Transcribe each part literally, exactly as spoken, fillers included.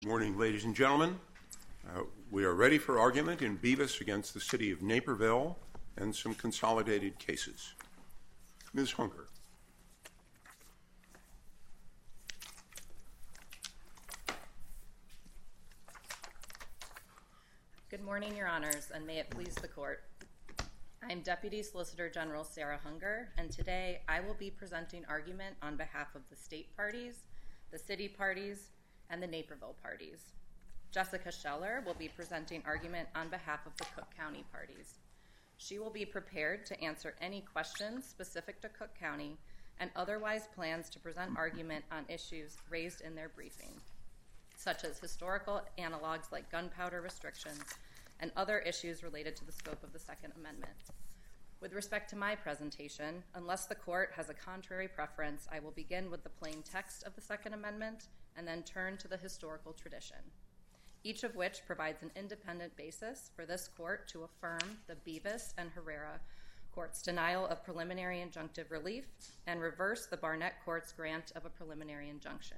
Good morning, ladies and gentlemen. Uh, we are ready for argument in Bevis against the City of Naperville and some consolidated cases. Miz Hunger. Good morning, Your Honors, and may it please the Court. I am Deputy Solicitor General Sarah Hunger, and today I will be presenting argument on behalf of the state parties, the city parties, and the Naperville parties. Jessica Scheller will be presenting argument on behalf of the Cook County parties. She will be prepared to answer any questions specific to Cook County and otherwise plans to present argument on issues raised in their briefing, such as historical analogs like gunpowder restrictions and other issues related to the scope of the Second Amendment. With respect to my presentation, unless the Court has a contrary preference, I will begin with the plain text of the Second Amendment and then turn to the historical tradition, each of which provides an independent basis for this Court to affirm the Bevis and Herrera Court's denial of preliminary injunctive relief and reverse the Barnett Court's grant of a preliminary injunction.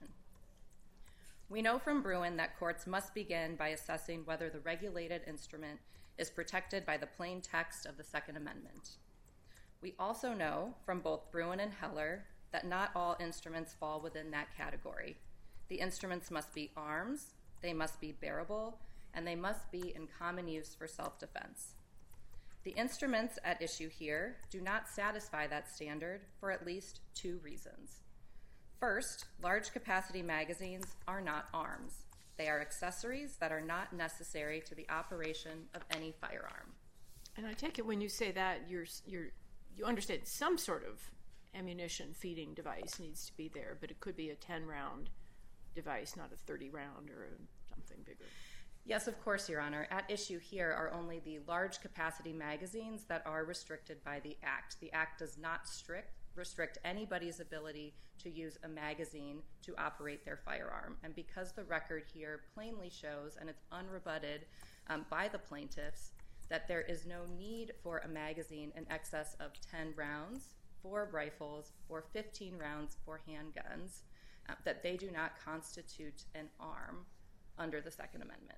We know from Bruin that courts must begin by assessing whether the regulated instrument is protected by the plain text of the Second Amendment. We also know from both Bruin and Heller that not all instruments fall within that category. The instruments must be arms, they must be bearable, and they must be in common use for self-defense. The instruments at issue here do not satisfy that standard for at least two reasons. First, large capacity magazines are not arms. They are accessories that are not necessary to the operation of any firearm. And I take it when you say that, you're, you're, you understand some sort of ammunition feeding device needs to be there, but it could be a ten-round device, not a thirty-round or something bigger. Yes, of course, Your Honor. At issue here are only the large capacity magazines that are restricted by the Act. The Act does not strict, restrict anybody's ability to use a magazine to operate their firearm. And because the record here plainly shows, and it's unrebutted um, by the plaintiffs, that there is no need for a magazine in excess of ten rounds for rifles or fifteen rounds for handguns, uh, that they do not constitute an arm under the Second Amendment.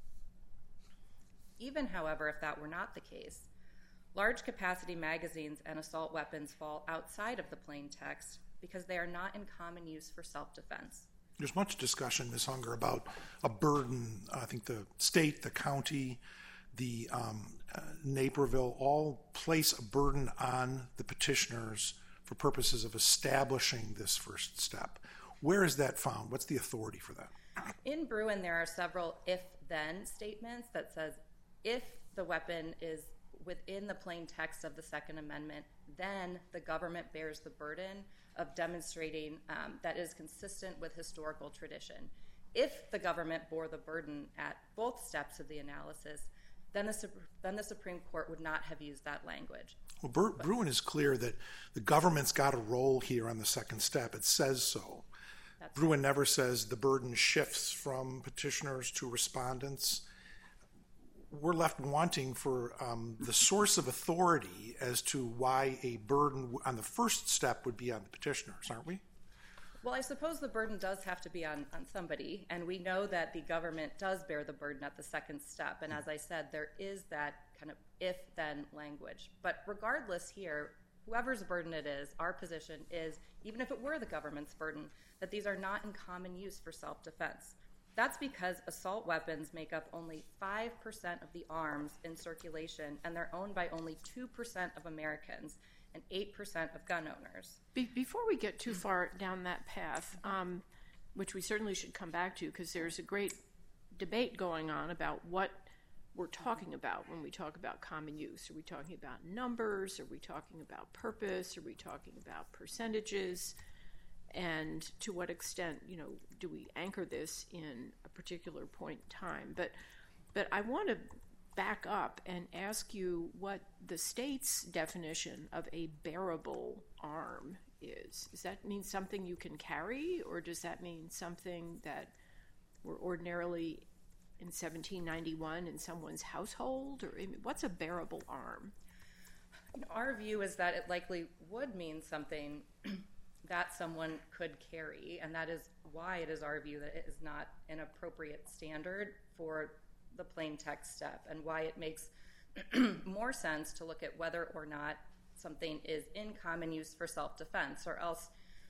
Even, however, if that were not the case, large capacity magazines and assault weapons fall outside of the plain text because they are not in common use for self-defense. There's much discussion, Miz Hunger, about a burden. I think the state, the county, the um, uh, Naperville all place a burden on the petitioners for purposes of establishing this first step. Where is that found? What's the authority for that? In Bruin, there are several if-then statements that says if the weapon is within the plain text of the Second Amendment, then the government bears the burden of demonstrating um, that is consistent with historical tradition. If the government bore the burden at both steps of the analysis, then the, then the Supreme Court would not have used that language. Well, Bur- Bruin is clear that the government's got a role here on the second step. It says so. That's Bruin right. Never says the burden shifts from petitioners to respondents. We're left wanting for um, the source of authority as to why a burden on the first step would be on the petitioners, aren't we? Well, I suppose the burden does have to be on, on somebody, and we know that the government does bear the burden at the second step. And as I said, there is that kind of if-then language. But regardless here, whoever's burden it is, our position is, even if it were the government's burden, that these are not in common use for self-defense. That's because assault weapons make up only five percent of the arms in circulation, and they're owned by only two percent of Americans and eight percent of gun owners. Be- before we get too far down that path, um, which we certainly should come back to, because there's a great debate going on about what we're talking about when we talk about common use. Are we talking about numbers? Are we talking about purpose? Are we talking about percentages? And to what extent, you know, do we anchor this in a particular point in time? But, but I want to back up and ask you what the state's definition of a bearable arm is. Does that mean something you can carry, or does that mean something that were ordinarily in seventeen ninety-one in someone's household? Or I mean, what's a bearable arm? Our view is that it likely would mean something that someone could carry, and that is why it is our view that it is not an appropriate standard for the plain text step, and why it makes more sense to look at whether or not something is in common use for self-defense, or else,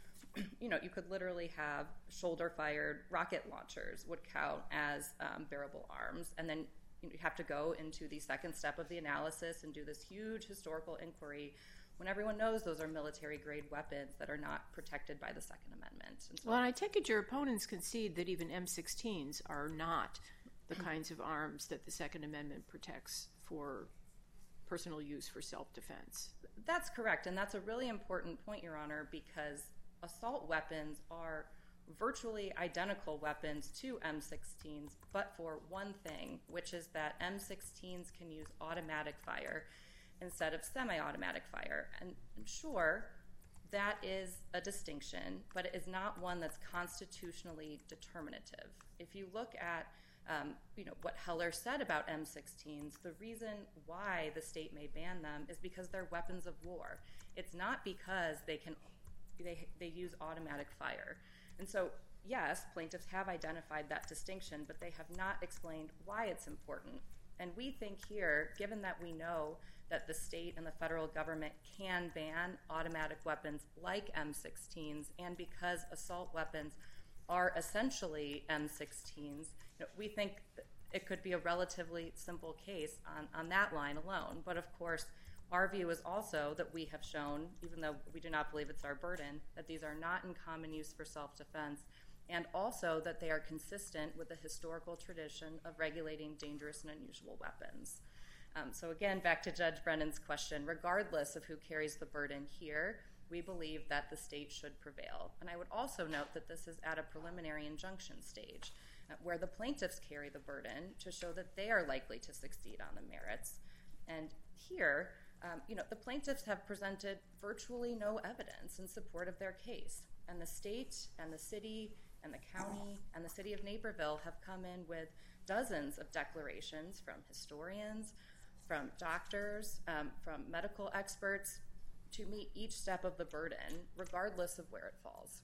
you know, you could literally have shoulder-fired rocket launchers would count as um, bearable arms, and then you have to go into the second step of the analysis and do this huge historical inquiry when everyone knows those are military-grade weapons that are not protected by the Second Amendment. And so, well, and I take it your opponents concede that even M sixteens are not the kinds of arms that the Second Amendment protects for personal use for self-defense. That's correct, and that's a really important point, Your Honor, because assault weapons are virtually identical weapons to M sixteens, but for one thing, which is that M sixteens can use automatic fire instead of semi-automatic fire. And, and sure, that is a distinction, but it is not one that's constitutionally determinative. If you look at um, you know, what Heller said about M sixteens, the reason why the state may ban them is because they're weapons of war. It's not because they can they they use automatic fire. And so, yes, plaintiffs have identified that distinction, but they have not explained why it's important. And we think here, given that we know that the state and the federal government can ban automatic weapons like M sixteens, and because assault weapons are essentially M sixteens, you know, we think it could be a relatively simple case on, on that line alone. But of course, our view is also that we have shown, even though we do not believe it's our burden, that these are not in common use for self-defense, and also that they are consistent with the historical tradition of regulating dangerous and unusual weapons. Um, so again, back to Judge Brennan's question, regardless of who carries the burden here, we believe that the state should prevail. And I would also note that this is at a preliminary injunction stage, uh, where the plaintiffs carry the burden to show that they are likely to succeed on the merits. And here, um, you know, the plaintiffs have presented virtually no evidence in support of their case. And the state and the city and the county and the city of Naperville have come in with dozens of declarations from historians, from doctors, um, from medical experts, to meet each step of the burden, regardless of where it falls.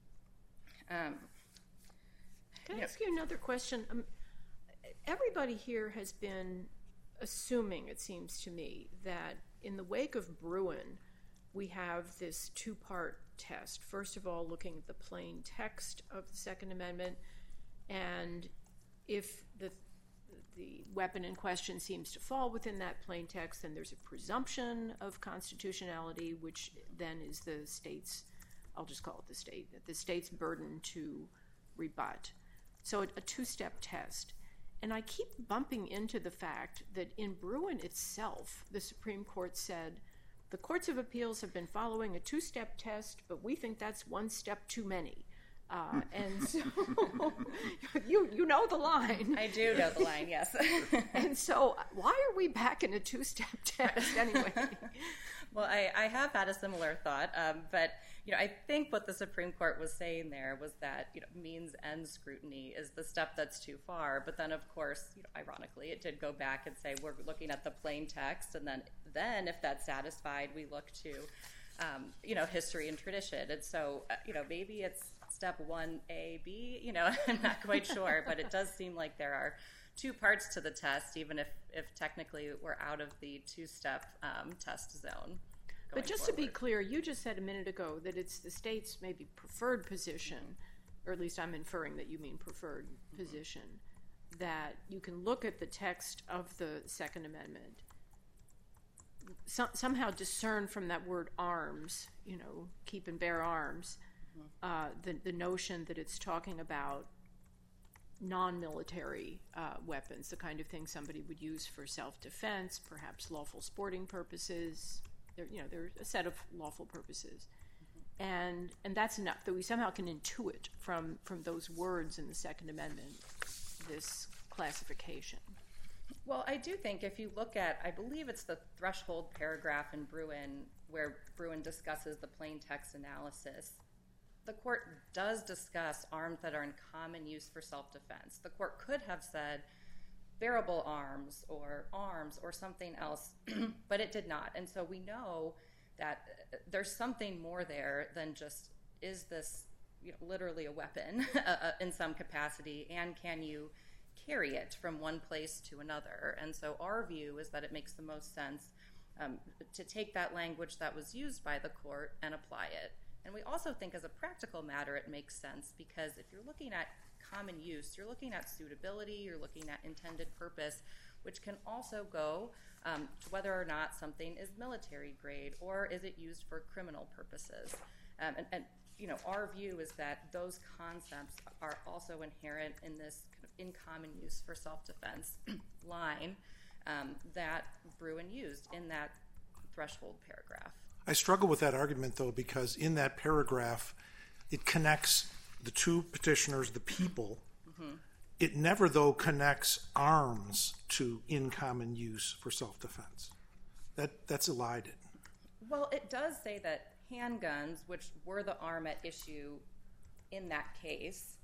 Um, Can I you ask you another question? Um, everybody here has been assuming, it seems to me, that in the wake of Bruen, we have this two-part test. First of all, looking at the plain text of the Second Amendment, and if the the weapon in question seems to fall within that plain text, then there's a presumption of constitutionality, which then is the state's, I'll just call it the state, the state's burden to rebut. So a, a two-step test. And I keep bumping into the fact that in Bruen itself, the Supreme Court said, the courts of appeals have been following a two-step test, but we think that's one step too many. Uh, and so you you know the line. I do know the line, yes. And so why are we back in a two-step test anyway? Well, I, I have had a similar thought, um, but you know, I think what the Supreme Court was saying there was that you know, means end scrutiny is the step that's too far. But then, of course, you know, ironically, it did go back and say we're looking at the plain text, and then then if that's satisfied, we look to um, you know history and tradition. And so uh, you know maybe it's step one A, B, you know, I'm not quite sure, but it does seem like there are two parts to the test, even if, if technically we're out of the two-step um, test zone. But just forward. To be clear, you just said a minute ago that it's the state's maybe preferred position, or at least I'm inferring that you mean preferred mm-hmm. position, that you can look at the text of the Second Amendment, so, somehow discern from that word arms, you know, keep and bear arms, Uh, the, the notion that it's talking about non-military uh, weapons, the kind of thing somebody would use for self-defense, perhaps lawful sporting purposes. There, you know, there's a set of lawful purposes, mm-hmm. and and that's enough. That we somehow can intuit from from those words in the Second Amendment this classification. Well, I do think if you look at, I believe it's the threshold paragraph in Bruen where Bruen discusses the plain text analysis. The court does discuss arms that are in common use for self-defense. The court could have said bearable arms or arms or something else, but it did not. And so we know that there's something more there than just is this you know, literally a weapon uh, in some capacity, and can you carry it from one place to another? And so our view is that it makes the most sense um, to take that language that was used by the court and apply it. And we also think as a practical matter it makes sense, because if you're looking at common use, you're looking at suitability, you're looking at intended purpose, which can also go um, to whether or not something is military grade or is it used for criminal purposes. Um, and, and you know, our view is that those concepts are also inherent in this kind of in common use for self-defense line um, that Bruen used in that threshold paragraph. I struggle with that argument, though, because in that paragraph, it connects the two petitioners, the people. Mm-hmm. It never, though, connects arms to in common use for self-defense. That that's elided. Well, it does say that handguns, which were the arm at issue in that case,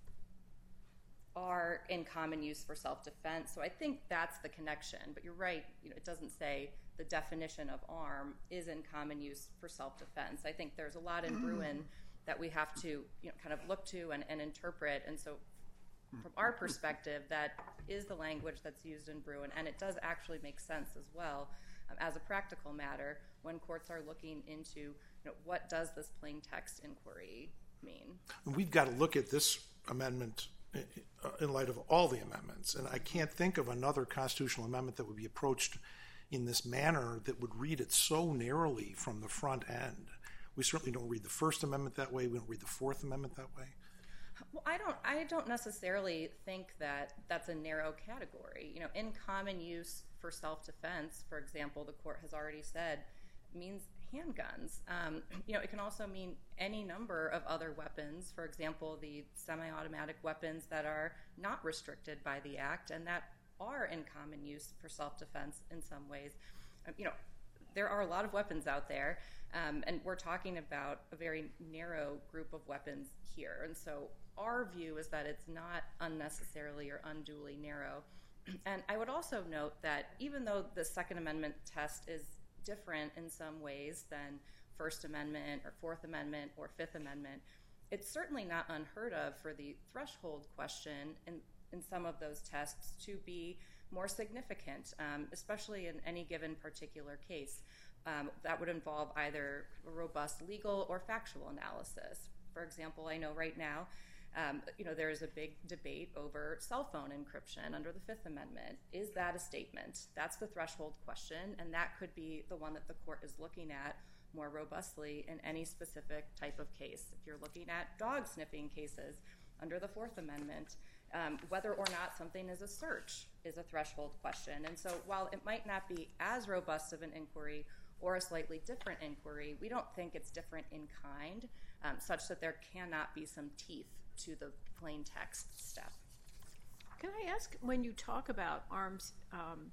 are in common use for self-defense. So I think that's the connection. But you're right, you know, it doesn't say the definition of arm is in common use for self-defense. I think there's a lot in Bruen that we have to you know, kind of look to and, and interpret. And so from our perspective, that is the language that's used in Bruen, and it does actually make sense as well um, as a practical matter when courts are looking into you know, what does this plain text inquiry mean. We've got to look at this amendment in light of all the amendments, and I can't think of another constitutional amendment that would be approached in this manner that would read it so narrowly from the front end. We certainly don't read the First Amendment that way. We don't read the Fourth Amendment that way. Well, I don't. I don't necessarily think that that's a narrow category. You know, in common use for self-defense, for example, the court has already said means handguns. Um, you know, it can also mean any number of other weapons. For example, the semi-automatic weapons that are not restricted by the Act and that are in common use for self-defense in some ways. Um, you know, there are a lot of weapons out there, um, and we're talking about a very narrow group of weapons here. And so our view is that it's not unnecessarily or unduly narrow. And I would also note that even though the Second Amendment test is different in some ways than First Amendment or Fourth Amendment or Fifth Amendment, it's certainly not unheard of for the threshold question in, in some of those tests to be more significant, um, especially in any given particular case. Um, that would involve either a robust legal or factual analysis. For example, I know right now Um, you know, there is a big debate over cell phone encryption under the Fifth Amendment. Is that a statement? That's the threshold question, and that could be the one that the court is looking at more robustly in any specific type of case. If you're looking at dog sniffing cases under the Fourth Amendment, um, whether or not something is a search is a threshold question. And so while it might not be as robust of an inquiry or a slightly different inquiry, we don't think it's different in kind, um, such that there cannot be some teeth to the plain text step. Can I ask, when you talk about arms um,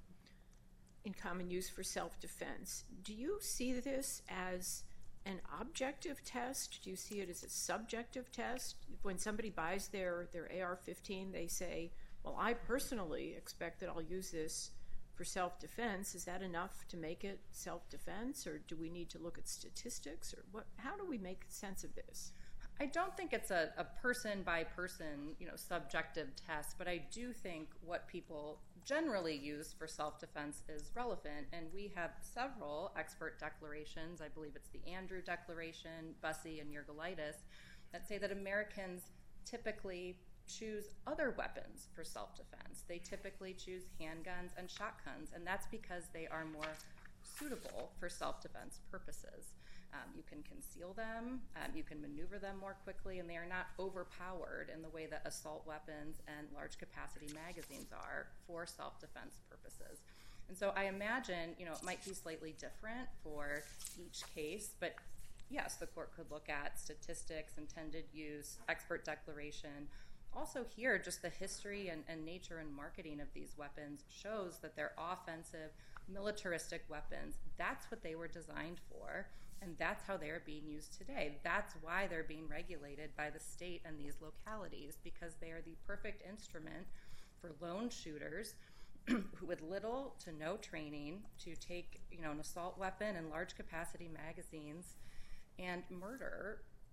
in common use for self-defense, do you see this as an objective test? Do you see it as a subjective test? When somebody buys their, their A R fifteen, they say, well, I personally expect that I'll use this for self-defense. Is that enough to make it self-defense, or do we need to look at statistics, or what? How do we make sense of this? I don't think it's a, a person-by-person, you know, subjective test, but I do think what people generally use for self-defense is relevant, and we have several expert declarations. I believe it's the Andrew Declaration, Bussey, and Yergolaitis, that say that Americans typically choose other weapons for self-defense. They typically choose handguns and shotguns, and that's because they are more suitable for self-defense purposes. Um, you can conceal them, um, you can maneuver them more quickly, and they are not overpowered in the way that assault weapons and large capacity magazines are for self-defense purposes. And so I imagine, you know, it might be slightly different for each case, but yes, the court could look at statistics, intended use, expert declaration. Also here, just the history and, and nature and marketing of these weapons shows that they're offensive, militaristic weapons. That's what they were designed for, and that's how they're being used today. That's why they're being regulated by the state and these localities, because they are the perfect instrument for lone shooters with little to no training to take, you know, an assault weapon and large capacity magazines and murder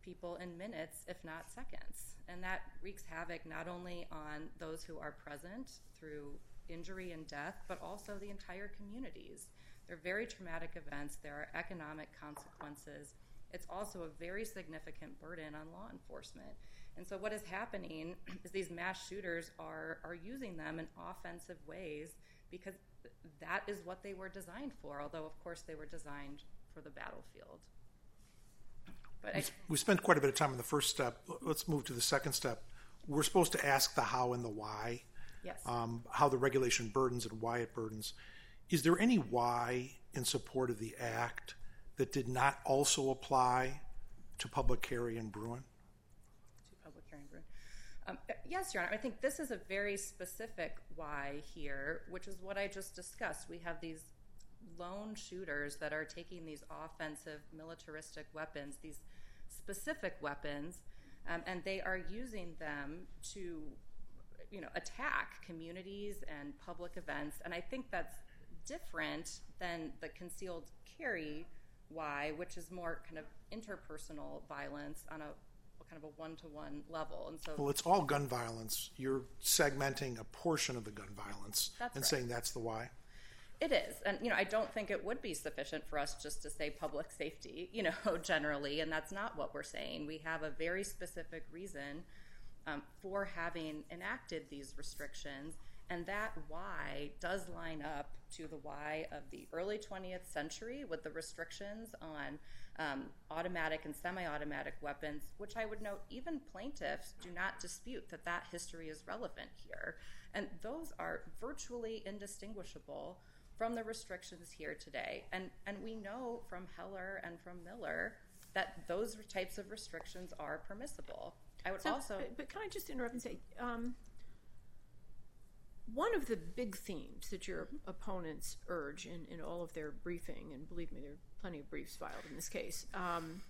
people in minutes, if not seconds. And that wreaks havoc not only on those who are present through injury and death, but also the entire communities. They're very traumatic events. There are economic consequences. It's also a very significant burden on law enforcement. And so what is happening is these mass shooters are, are using them in offensive ways because that is what they were designed for, although, of course, they were designed for the battlefield. But I, we spent quite a bit of time on the first step. Let's move to the second step. We're supposed to ask the how and the why, yes. um, how the regulation burdens and why it burdens. Is there any why in support of the act that did not also apply to public carry in Bruen? To public carry in Bruen. Um, yes, Your Honor. I think this is a very specific why here, which is what I just discussed. We have these lone shooters that are taking these offensive militaristic weapons, these specific weapons, um, and they are using them to, you know, attack communities and public events. And I think that's different than the concealed carry why, which is more kind of interpersonal violence on a kind of a one-to-one level. And so, well, it's all gun violence. You're segmenting a portion of the gun violence and right. saying that's the why. It is. And, you know, I don't think it would be sufficient for us just to say public safety, you know, generally, and that's not what we're saying. We have a very specific reason um, for having enacted these restrictions, and that why does line up to the why of the early twentieth century with the restrictions on um, automatic and semi-automatic weapons, which I would note even plaintiffs do not dispute that that history is relevant here. And those are virtually indistinguishable from the restrictions here today. And and we know from Heller and from Miller that those types of restrictions are permissible. I would so, also... But, but can I just interrupt and say, um, one of the big themes that your opponents urge in, in all of their briefing, and believe me, there are plenty of briefs filed in this case, um,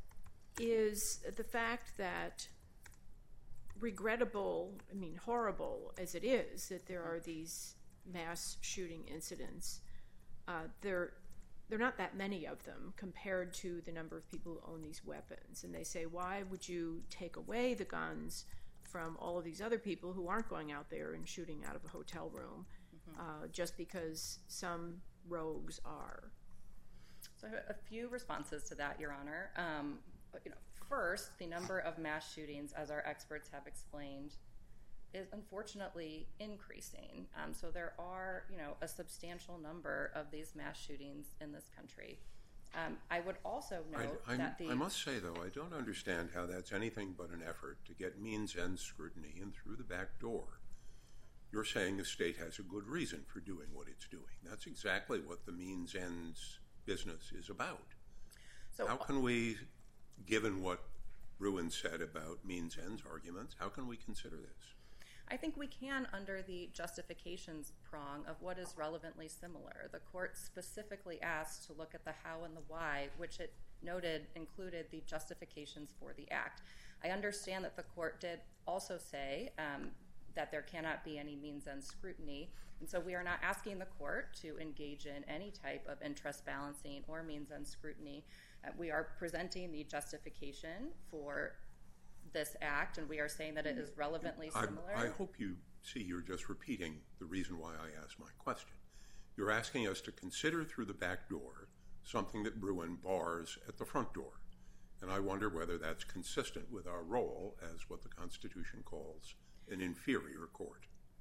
is the fact that regrettable, I mean horrible as it is, that there are these mass shooting incidents, uh, there there are not that many of them compared to the number of people who own these weapons. And they say, why would you take away the guns from all of these other people who aren't going out there and shooting out of a hotel room mm-hmm. uh, just because some rogues are? So a few responses to that, Your Honor. Um, you know, first, the number of mass shootings, as our experts have explained, is unfortunately increasing. Um, so there are, you know, a substantial number of these mass shootings in this country. Um, I would also note I, I, that the... I must say, though, I don't understand how that's anything but an effort to get means-end scrutiny in through the back door. You're saying the state has a good reason for doing what it's doing. That's exactly what the means-ends business is about. So how can we, given what Bruen said about means-ends arguments, how can we consider this? I think we can under the justifications prong of what is relevantly similar. The court specifically asked to look at the how and the why, which it noted included the justifications for the act. I understand that the court did also say um, that there cannot be any means-end scrutiny, and so we are not asking the court to engage in any type of interest balancing or means-end scrutiny. Uh, we are presenting the justification for this act, and we are saying that it is relevantly similar. I, I hope you see you're just repeating the reason why I asked my question. You're asking us to consider through the back door something that Bruen bars at the front door, and I wonder whether that's consistent with our role as what the Constitution calls an inferior court.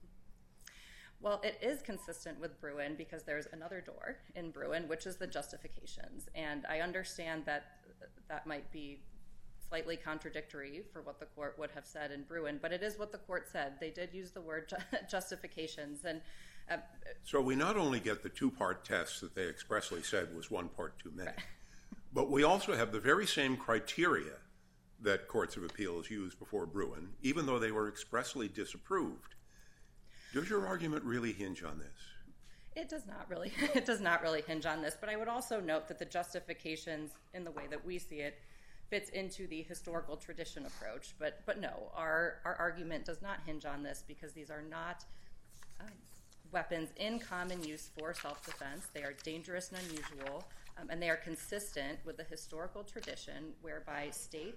Well, it is consistent with Bruen because there's another door in Bruen, which is the justifications, and I understand that that might be slightly contradictory for what the court would have said in Bruen, but it is what the court said. They did use the word ju- justifications. And uh, so we not only get the two-part test that they expressly said was one part too many, right. but we also have the very same criteria that courts of appeals used before Bruen, even though they were expressly disapproved. Does your argument really hinge on this? It does not really. It does not really hinge on this, but I would also note that the justifications, in the way that we see it, fits into the historical tradition approach. But but no, our, our argument does not hinge on this because these are not um, weapons in common use for self-defense. They are dangerous and unusual, um, and they are consistent with the historical tradition whereby states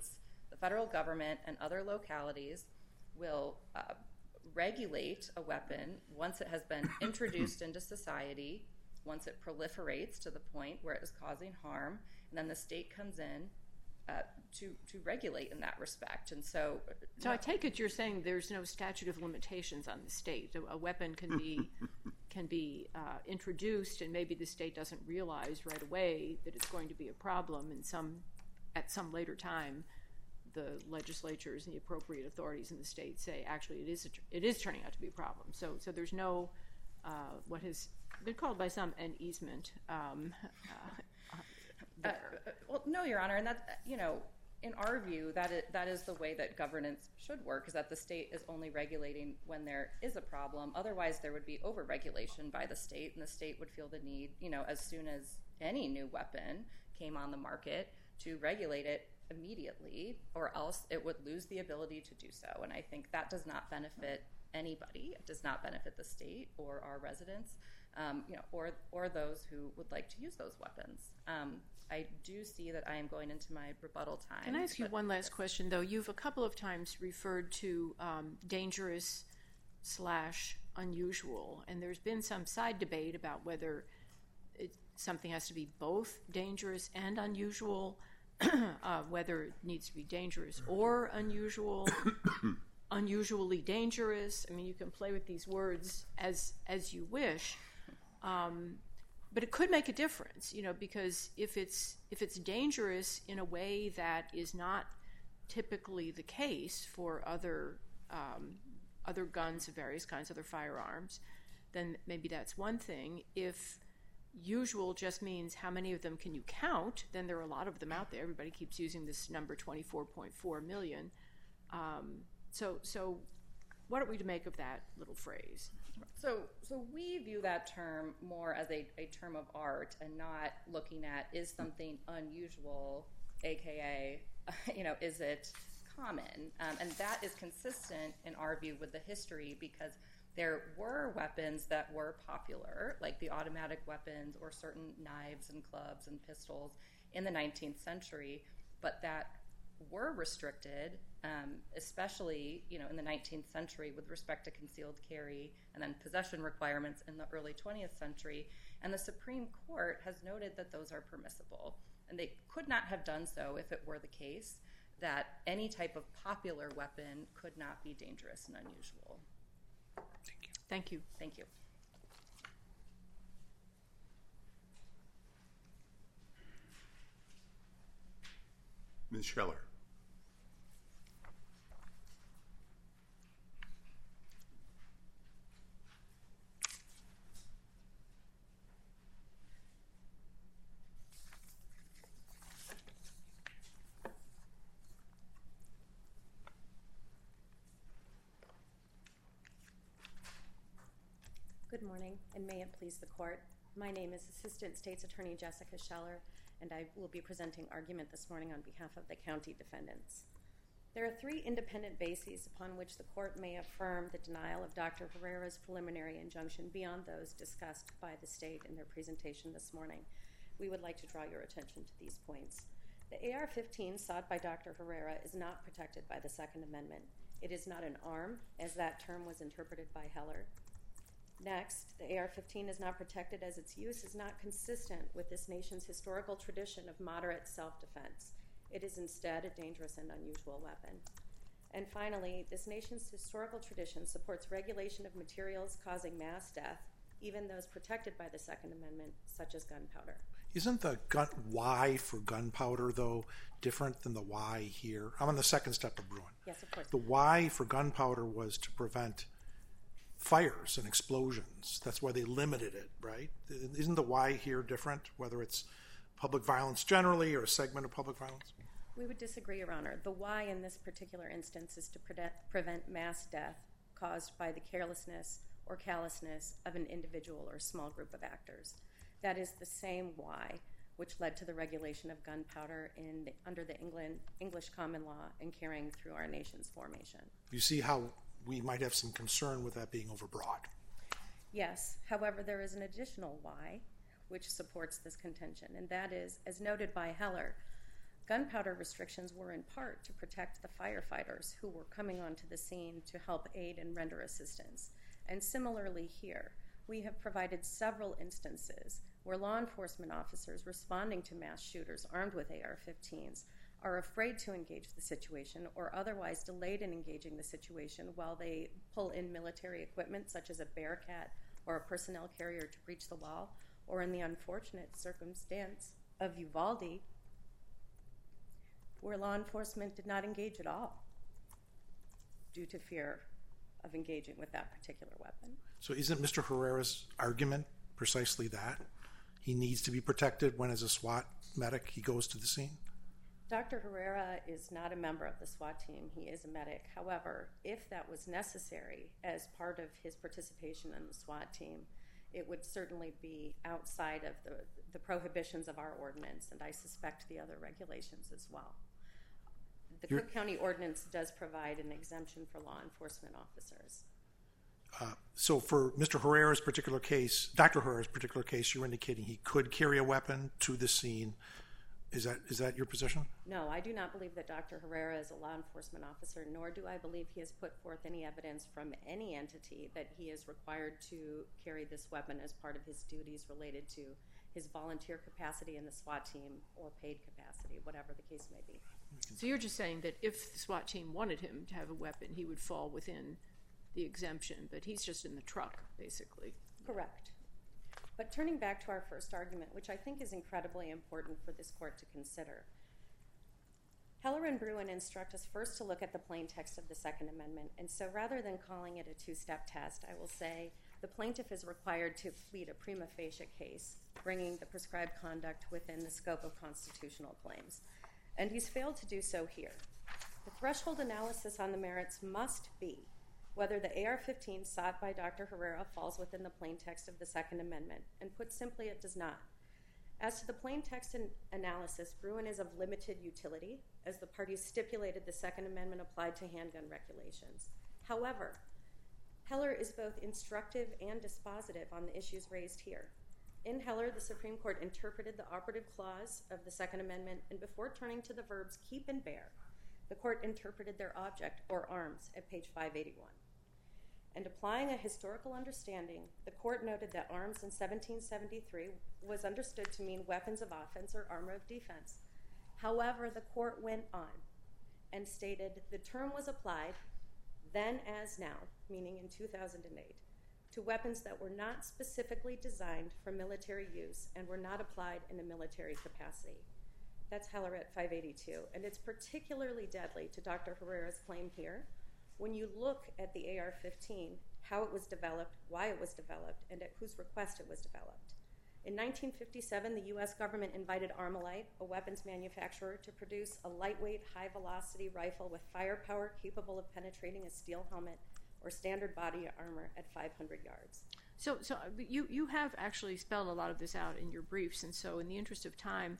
the federal government and other localities will uh, regulate a weapon once it has been introduced into society, once it proliferates to the point where it is causing harm, and then the state comes in uh, to to regulate in that respect. And so, so I take it you're saying there's no statute of limitations on the state. A, a weapon can be can be uh, introduced, and maybe the state doesn't realize right away that it's going to be a problem, and some at some later time, the legislatures and the appropriate authorities in the state say, actually, it is a, it is turning out to be a problem. So, so there's no uh, what has been called by some an easement. Um, uh, uh, well, no, Your Honor, and that, you know, in our view, that is, that is the way that governance should work, is that the state is only regulating when there is a problem. Otherwise, there would be over-regulation by the state, and the state would feel the need, you know, as soon as any new weapon came on the market, to regulate it immediately, or else it would lose the ability to do so. And I think that does not benefit anybody. It does not benefit the state or our residents, um, you know, or or those who would like to use those weapons. Um, I do see that I am going into my rebuttal time. Can I ask you one last question, though? You've a couple of times referred to um, dangerous slash unusual, and there's been some side debate about whether it, something has to be both dangerous and unusual, uh, whether it needs to be dangerous or unusual, unusually dangerous. I mean, you can play with these words as as you wish. Um, But it could make a difference, you know, because if it's if it's dangerous in a way that is not typically the case for other um, other guns of various kinds, other firearms, then maybe that's one thing. If usual just means how many of them can you count, then there are a lot of them out there. Everybody keeps using this number twenty-four point four million. Um, so so what are we to make of that little phrase? So, so we view that term more as a, a term of art and not looking at, is something unusual, aka, you know, is it common? Um, and that is consistent in our view with the history, because there were weapons that were popular, like the automatic weapons or certain knives and clubs and pistols in the nineteenth century, but that were restricted, um, especially, you know, in the nineteenth century with respect to concealed carry, and then possession requirements in the early twentieth century. And the Supreme Court has noted that those are permissible. And they could not have done so if it were the case that any type of popular weapon could not be dangerous and unusual. Thank you. Thank you. Thank you. Miz Scheller. Good morning, and may it please the Court. My name is Assistant State's Attorney Jessica Scheller, and I will be presenting argument this morning on behalf of the county defendants. There are three independent bases upon which the Court may affirm the denial of Doctor Herrera's preliminary injunction beyond those discussed by the State in their presentation this morning. We would like to draw your attention to these points. The A R fifteen sought by Doctor Herrera is not protected by the Second Amendment. It is not an arm, as that term was interpreted by Heller. Next, the A R fifteen is not protected as its use is not consistent with this nation's historical tradition of moderate self-defense. It is instead a dangerous and unusual weapon. And finally, this nation's historical tradition supports regulation of materials causing mass death, even those protected by the Second Amendment, such as gunpowder. Isn't the gun why for gunpowder, though, different than the why here? I'm on the second step of Bruin. Yes, of course. The why for gunpowder was to prevent fires and explosions. That's why they limited it, right? Isn't the why here different, whether it's public violence generally or a segment of public violence? We would disagree, Your Honor. The why in this particular instance is to pre- prevent mass death caused by the carelessness or callousness of an individual or small group of actors. That is the same why which led to the regulation of gunpowder in the, under the England, English common law and carrying through our nation's formation. You see how we might have some concern with that being overbroad. Yes. However, there is an additional why which supports this contention, and that is, as noted by Heller, Gunpowder restrictions were in part to protect the firefighters who were coming onto the scene to help aid and render assistance. And similarly here, we have provided several instances where law enforcement officers responding to mass shooters armed with A R fifteens are afraid to engage the situation or otherwise delayed in engaging the situation while they pull in military equipment such as a Bearcat or a personnel carrier to breach the wall, or in the unfortunate circumstance of Uvalde, where law enforcement did not engage at all due to fear of engaging with that particular weapon. So isn't Mister Herrera's argument precisely that? He needs to be protected when, as a SWAT medic, he goes to the scene? Doctor Herrera is not a member of the SWAT team. He is a medic. However, if that was necessary as part of his participation in the SWAT team, it would certainly be outside of the, the prohibitions of our ordinance, and I suspect the other regulations as well. The You're, Cook County Ordinance does provide an exemption for law enforcement officers. Uh, so for Mister Herrera's particular case, Doctor Herrera's particular case, you're indicating he could carry a weapon to the scene. Is that is that your position? No, I do not believe that Doctor Herrera is a law enforcement officer, nor do I believe he has put forth any evidence from any entity that he is required to carry this weapon as part of his duties related to his volunteer capacity in the SWAT team or paid capacity, whatever the case may be. So you're just saying that if the SWAT team wanted him to have a weapon, he would fall within the exemption, but he's just in the truck, basically. Correct. But turning back to our first argument, which I think is incredibly important for this court to consider, Heller and Bruin instruct us first to look at the plain text of the Second Amendment, and so rather than calling it a two-step test, I will say the plaintiff is required to plead a prima facie case, bringing the prescribed conduct within the scope of constitutional claims. And he's failed to do so here. The threshold analysis on the merits must be whether the A R fifteen sought by Doctor Herrera falls within the plain text of the Second Amendment, and put simply, it does not. As to the plain text analysis, Bruin is of limited utility, as the parties stipulated the Second Amendment applied to handgun regulations. However, Heller is both instructive and dispositive on the issues raised here. In Heller, the Supreme Court interpreted the operative clause of the Second Amendment, and before turning to the verbs keep and bear, the court interpreted their object, or arms, at page five eighty-one. And applying a historical understanding, the court noted that arms in seventeen seventy-three was understood to mean weapons of offense or armor of defense. However, the court went on and stated the term was applied then as now, meaning in two thousand eight, to weapons that were not specifically designed for military use and were not applied in a military capacity. That's Heller at five eighty-two, and it's particularly deadly to Doctor Herrera's claim here when you look at the A R fifteen, how it was developed, why it was developed, and at whose request it was developed. In nineteen fifty-seven, the U S government invited Armalite, a weapons manufacturer, to produce a lightweight, high-velocity rifle with firepower capable of penetrating a steel helmet or standard body armor at five hundred yards. So, so you, you have actually spelled a lot of this out in your briefs, and so in the interest of time,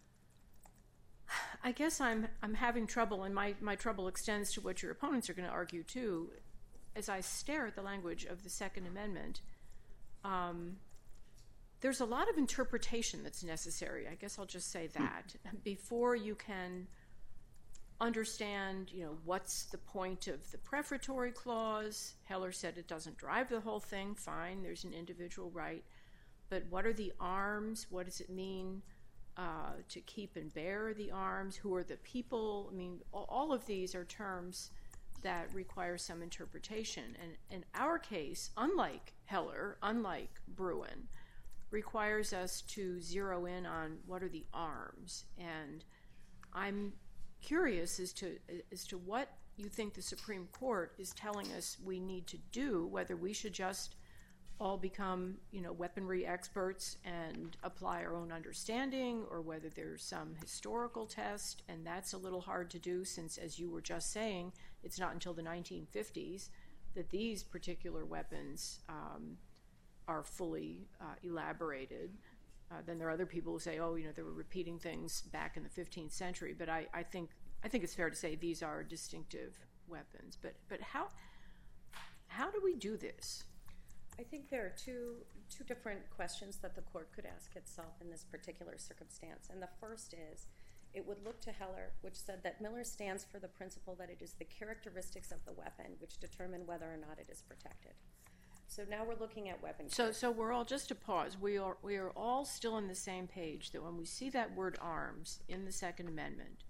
I guess I'm I'm having trouble, and my, my trouble extends to what your opponents are going to argue too. As I stare at the language of the Second Amendment, um, there's a lot of interpretation that's necessary. I guess I'll just say that before you can understand, you know, what's the point of the prefatory clause. Heller said it doesn't drive the whole thing. Fine, there's an individual right, but what are the arms? What does it mean uh, to keep and bear the arms? Who are the people? I mean, all of these are terms that require some interpretation. And in our case, unlike Heller, unlike Bruin, requires us to zero in on what are the arms. And I'm curious as to as to what you think the Supreme Court is telling us we need to do, whether we should just all become, you know, weaponry experts and apply our own understanding, or whether there's some historical test, and that's a little hard to do since, as you were just saying, it's not until the nineteen fifties that these particular weapons um, are fully uh, elaborated. Uh, then there are other people who say, oh, you know, they were repeating things back in the fifteenth century. But I, I think I think it's fair to say these are distinctive weapons. But but how how do we do this? I think there are two two different questions that the court could ask itself in this particular circumstance. And the first is, it would look to Heller, which said that Miller stands for the principle that it is the characteristics of the weapon which determine whether or not it is protected. So now we're looking at weapon So, care. so we're all, just to pause, we are, we are all still on the same page that when we see that word arms in the Second Amendment,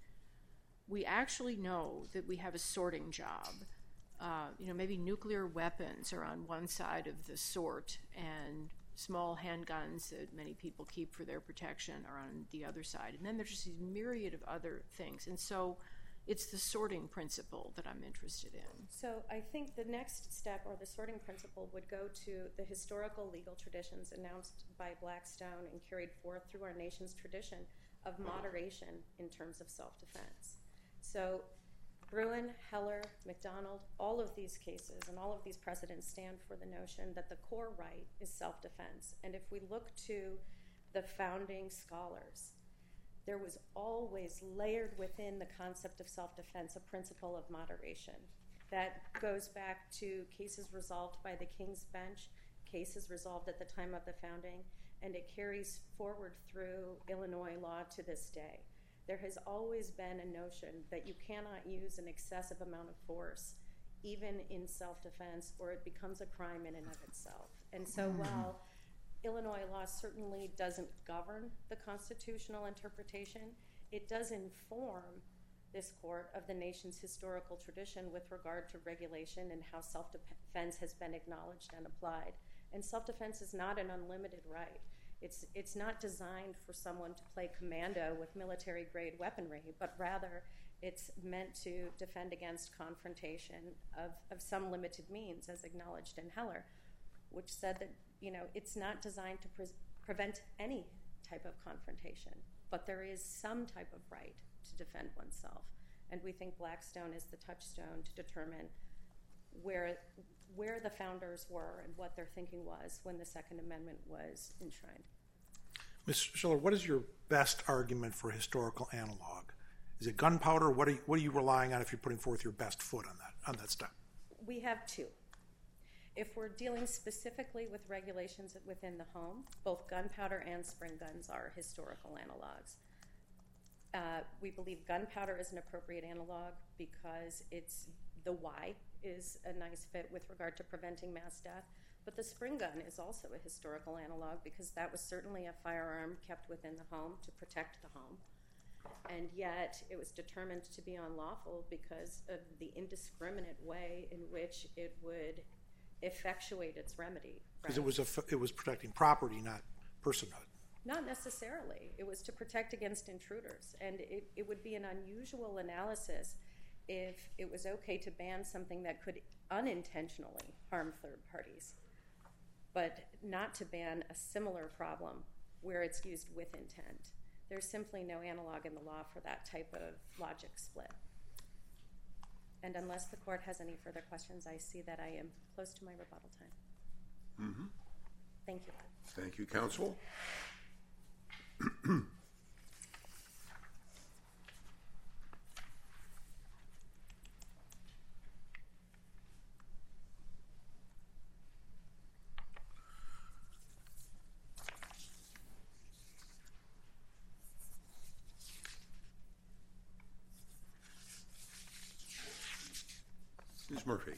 we actually know that we have a sorting job. Uh, you know, maybe nuclear weapons are on one side of the sort, and small handguns that many people keep for their protection are on the other side. And then there's just these myriad of other things. And so it's the sorting principle that I'm interested in. So I think the next step, or the sorting principle, would go to the historical legal traditions announced by Blackstone and carried forth through our nation's tradition of moderation in terms of self-defense. So Bruen, Heller, McDonald, all of these cases and all of these precedents stand for the notion that the core right is self-defense. And if we look to the founding scholars, there was always layered within the concept of self-defense a principle of moderation. That goes back to cases resolved by the King's Bench, cases resolved at the time of the founding, and it carries forward through Illinois law to this day. There has always been a notion that you cannot use an excessive amount of force, even in self-defense, or it becomes a crime in and of itself. And so while Illinois law certainly doesn't govern the constitutional interpretation, it does inform this court of the nation's historical tradition with regard to regulation and how self-defense has been acknowledged and applied. And self-defense is not an unlimited right. It's, it's not designed for someone to play commando with military-grade weaponry, but rather it's meant to defend against confrontation of, of some limited means, as acknowledged in Heller, which said that, you know, it's not designed to pre- prevent any type of confrontation, but there is some type of right to defend oneself. And we think Blackstone is the touchstone to determine where where the founders were and what their thinking was when the Second Amendment was enshrined. Miz Schiller, what is your best argument for historical analog? Is it gunpowder? What are you, what are you relying on if you're putting forth your best foot on that on that step? We have two. If we're dealing specifically with regulations within the home, both gunpowder and spring guns are historical analogs. Uh, we believe gunpowder is an appropriate analog because it's the why is a nice fit with regard to preventing mass death, but the spring gun is also a historical analog because that was certainly a firearm kept within the home to protect the home, and yet it was determined to be unlawful because of the indiscriminate way in which it would effectuate its remedy. Because it was a, it was protecting property, not personhood. Not necessarily. It was to protect against intruders, and it, it would be an unusual analysis if it was okay to ban something that could unintentionally harm third parties, but not to ban a similar problem where it's used with intent. There's simply no analog in the law for that type of logic split. And unless the court has any further questions, I see that I am close to my rebuttal time. Mm-hmm. Thank you. Thank you, counsel. Miz Murphy.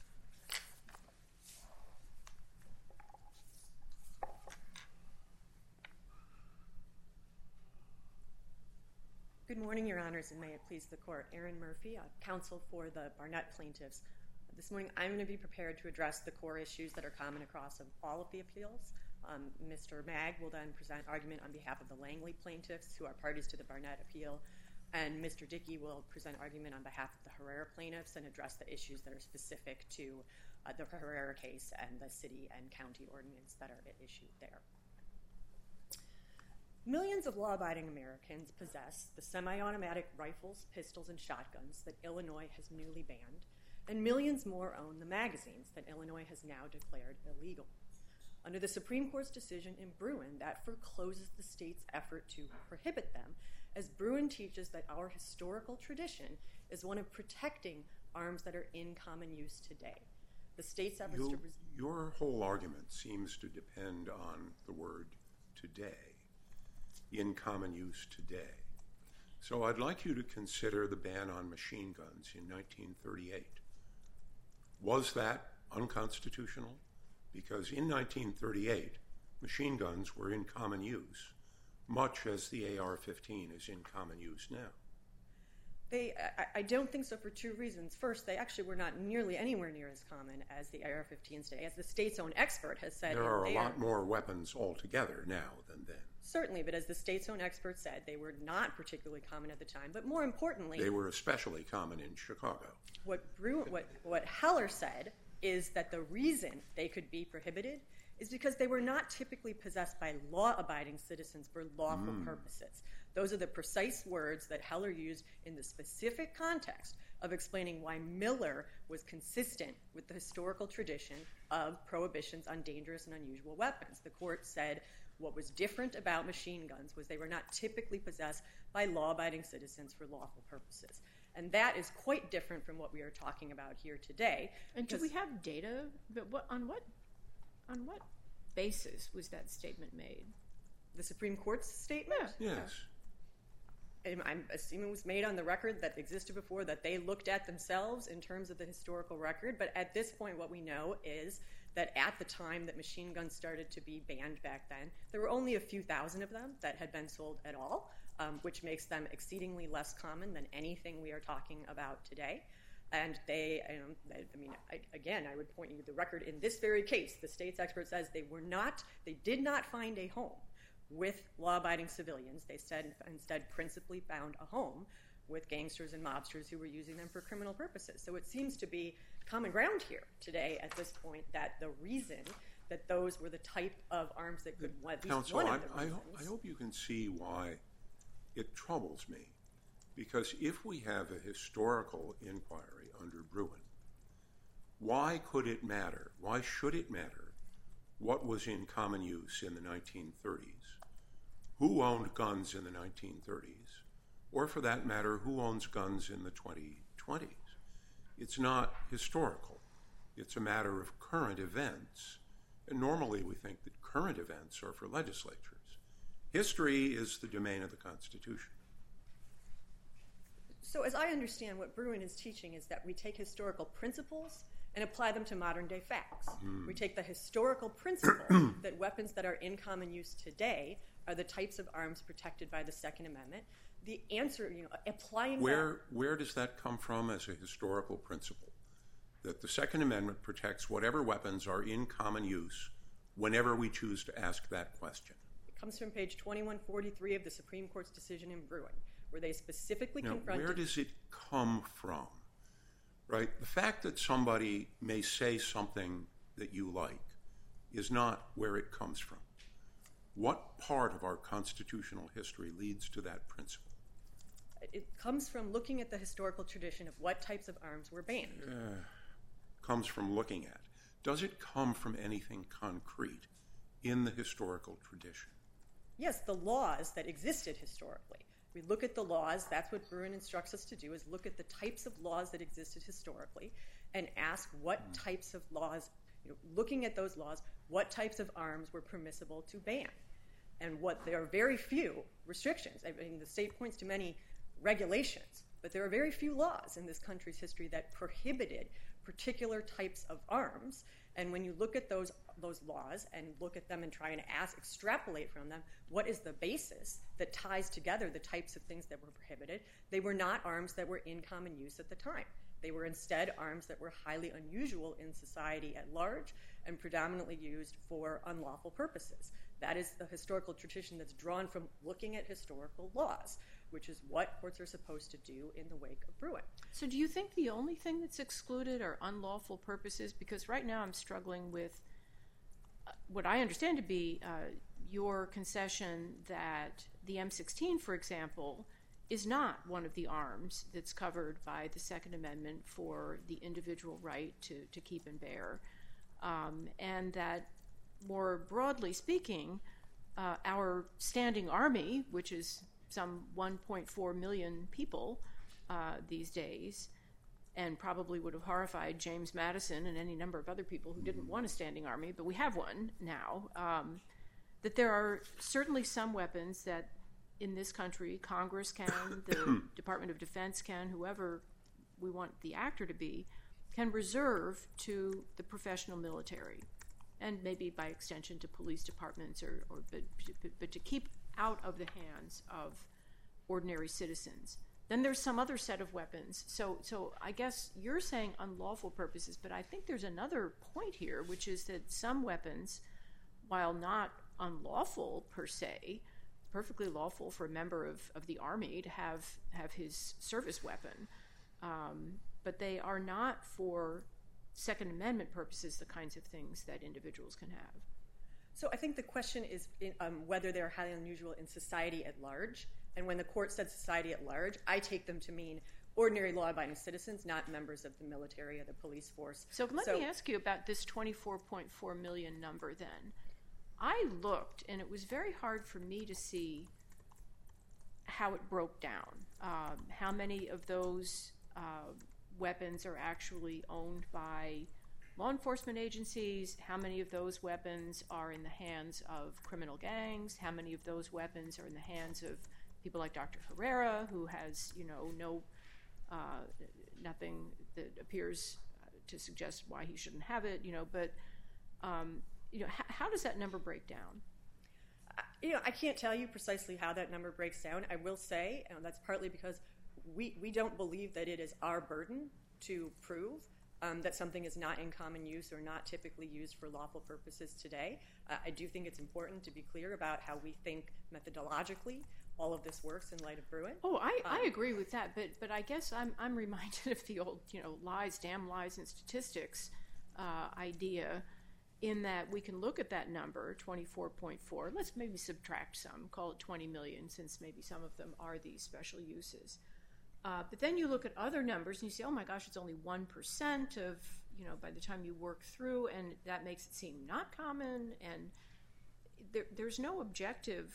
Good morning, Your Honors, and may it please the Court. Erin Murphy, uh, counsel for the Barnett plaintiffs. This morning, I'm going to be prepared to address the core issues that are common across of all of the appeals. Um, Mister Magg will then present argument on behalf of the Langley plaintiffs, who are parties to the Barnett appeal, and Mister Dickey will present argument on behalf of the Herrera plaintiffs and address the issues that are specific to uh, the Herrera case and the city and county ordinance that are at issue there. Millions of law-abiding Americans possess the semi-automatic rifles, pistols, and shotguns that Illinois has newly banned, and millions more own the magazines that Illinois has now declared illegal. Under the Supreme Court's decision in Bruen, that forecloses the state's effort to prohibit them, as Bruen teaches that our historical tradition is one of protecting arms that are in common use today. The state's efforts you, to... Res- your whole argument seems to depend on the word today, in common use today. So I'd like you to consider the ban on machine guns in nineteen thirty-eight. Was that unconstitutional? Because in nineteen thirty-eight, machine guns were in common use, much as the A R fifteen is in common use now. They, I, I don't think so for two reasons. First, they actually were not nearly anywhere near as common as the A R fifteens today. As the state's own expert has said, there are a lot are, more weapons altogether now than then. Certainly, but as the state's own expert said, they were not particularly common at the time. But more importantly, they were especially common in Chicago. What Bruen, what what Heller said is that the reason they could be prohibited is because they were not typically possessed by law-abiding citizens for lawful mm. purposes. Those are the precise words that Heller used in the specific context of explaining why Miller was consistent with the historical tradition of prohibitions on dangerous and unusual weapons. The court said what was different about machine guns was they were not typically possessed by law-abiding citizens for lawful purposes. And that is quite different from what we are talking about here today. And do we have data? But what, on what on what basis was that statement made? The Supreme Court's statement? Yeah. Yes. I'm assuming it was made on the record that existed before, that they looked at themselves in terms of the historical record. But at this point, what we know is that at the time that machine guns started to be banned back then, there were only a few thousand of them that had been sold at all, um, which makes them exceedingly less common than anything we are talking about today. And they, um, I mean, I, again, I would point you to the record in this very case. The state's expert says they were not, they did not find a home with law-abiding civilians. They said instead principally found a home with gangsters and mobsters who were using them for criminal purposes. So it seems to be common ground here today at this point that the reason that those were the type of arms that could at least Counsel, one of I, the I, reasons. I hope you can see why it troubles me. Because if we have a historical inquiry under Bruen, why could it matter? Why should it matter what was in common use in the nineteen thirties? Who owned guns in the nineteen thirties? Or for that matter, who owns guns in the twenty twenties? It's not historical. It's a matter of current events. And normally we think that current events are for legislatures. History is the domain of the Constitution. So as I understand, what Bruen is teaching is that we take historical principles and apply them to modern-day facts. Mm. We take the historical principle that weapons that are in common use today are the types of arms protected by the Second Amendment. The answer, you know, applying where that... Where does that come from as a historical principle? That the Second Amendment protects whatever weapons are in common use whenever we choose to ask that question. It comes from page twenty-one forty-three of the Supreme Court's decision in Bruen, where they specifically now, confronted... Where does it come from? Right? The fact that somebody may say something that you like is not where it comes from. What part of our constitutional history leads to that principle? It comes from looking at the historical tradition of what types of arms were banned. Uh, comes from looking at. Does it come from anything concrete in the historical tradition? Yes, the laws that existed historically. We look at the laws, that's what Bruen instructs us to do, is look at the types of laws that existed historically and ask what mm. types of laws, you know, looking at those laws, what types of arms were permissible to ban. And what there are very few restrictions. I mean, the state points to many regulations, but there are very few laws in this country's history that prohibited particular types of arms. And when you look at those those laws and look at them and try and ask, extrapolate from them, what is the basis that ties together the types of things that were prohibited? They were not arms that were in common use at the time. They were instead arms that were highly unusual in society at large and predominantly used for unlawful purposes. That is the historical tradition that's drawn from looking at historical laws, which is what courts are supposed to do in the wake of Bruen. So do you think the only thing that's excluded are unlawful purposes? Because right now I'm struggling with uh, what I understand to be uh, your concession that the M sixteen, for example, is not one of the arms that's covered by the Second Amendment for the individual right to, to keep and bear. Um, and that more broadly speaking, uh, our standing army, which is some one point four million people uh, these days, and probably would have horrified James Madison and any number of other people who didn't want a standing army, but we have one now, um, that there are certainly some weapons that in this country, Congress can, the Department of Defense can, whoever we want the actor to be, can reserve to the professional military, and maybe by extension to police departments, or, or but, but to keep out of the hands of ordinary citizens. Then there's some other set of weapons. So, so I guess you're saying unlawful purposes, but I think there's another point here, which is that some weapons, while not unlawful per se, perfectly lawful for a member of, of the Army to have, have his service weapon, um, but they are not for Second Amendment purposes the kinds of things that individuals can have. So I think the question is in, um, whether they're highly unusual in society at large. And when the court said society at large, I take them to mean ordinary law-abiding citizens, not members of the military or the police force. So let so, me ask you about this twenty-four point four million number then. I looked, and it was very hard for me to see how it broke down. Um, how many of those uh, weapons are actually owned by law enforcement agencies? How many of those weapons are in the hands of criminal gangs? How many of those weapons are in the hands of people like Doctor Herrera, who has, you know, no, uh, nothing that appears to suggest why he shouldn't have it, you know, but, um, you know, h- how does that number break down? You know, I can't tell you precisely how that number breaks down. I will say, and that's partly because we, we don't believe that it is our burden to prove um, that something is not in common use or not typically used for lawful purposes today. Uh, I do think it's important to be clear about how we think methodologically all of this works in light of Bruen. Oh, I, um, I agree with that, but but I guess I'm I'm reminded of the old, you know, lies, damn lies, and statistics uh, idea, in that we can look at that number, twenty-four point four. Let's maybe subtract some, call it twenty million, since maybe some of them are these special uses. Uh, but then you look at other numbers and you say, oh my gosh, it's only one percent of, you know, by the time you work through, and that makes it seem not common, and there, there's no objective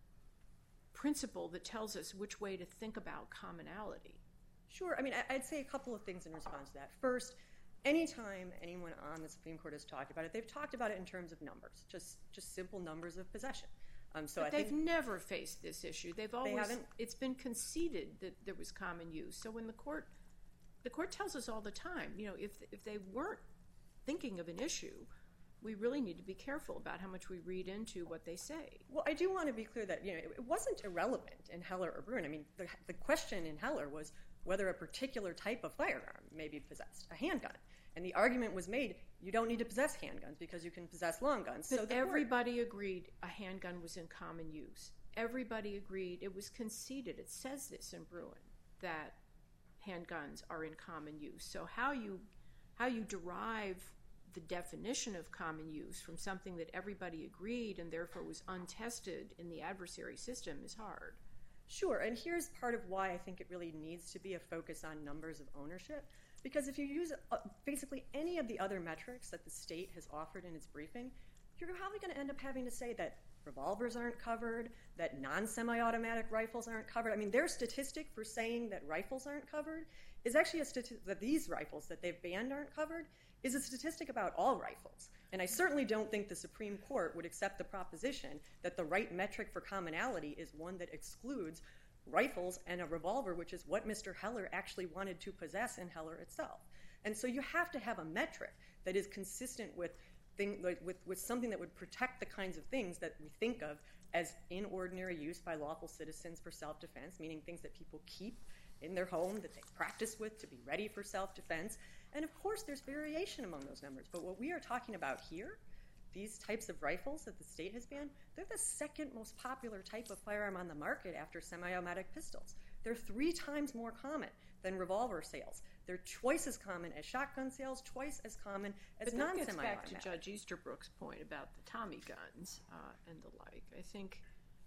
principle that tells us which way to think about commonality. Sure. I mean, I'd say a couple of things in response to that. First, anytime anyone on the Supreme Court has talked about it, they've talked about it in terms of numbers, just just simple numbers of possession. Um, so but I they've think never faced this issue. They've always, they haven't. It's been conceded that there was common use. So when the court, the court tells us all the time, you know, if if they weren't thinking of an issue, we really need to be careful about how much we read into what they say. Well, I do want to be clear that, you know, it wasn't irrelevant in Heller or Bruen. I mean, the, the question in Heller was whether a particular type of firearm may be possessed, a handgun. And the argument was made, you don't need to possess handguns because you can possess long guns. But so everybody court... agreed a handgun was in common use. Everybody agreed. It was conceded. It says this in Bruen, that handguns are in common use. So how you how you derive the definition of common use from something that everybody agreed and therefore was untested in the adversary system is hard. Sure, and here's part of why I think it really needs to be a focus on numbers of ownership. Because if you use uh, basically any of the other metrics that the state has offered in its briefing, you're probably going to end up having to say that revolvers aren't covered, that non-semi-automatic rifles aren't covered. I mean, their statistic for saying that rifles aren't covered is actually a statistic that these rifles that they've banned aren't covered is a statistic about all rifles. And I certainly don't think the Supreme Court would accept the proposition that the right metric for commonality is one that excludes rifles and a revolver, which is what Mister Heller actually wanted to possess in Heller itself. And so you have to have a metric that is consistent with, thing, with, with something that would protect the kinds of things that we think of as in ordinary use by lawful citizens for self-defense, meaning things that people keep in their home, that they practice with to be ready for self-defense. And of course, there's variation among those numbers. But what we are talking about here, these types of rifles that the state has banned, they're the second most popular type of firearm on the market after semi-automatic pistols. They're three times more common than revolver sales. They're twice as common as shotgun sales, twice as common as non-semi-automatic. But that gets back to Judge Easterbrook's point about the Tommy guns uh, and the like. I think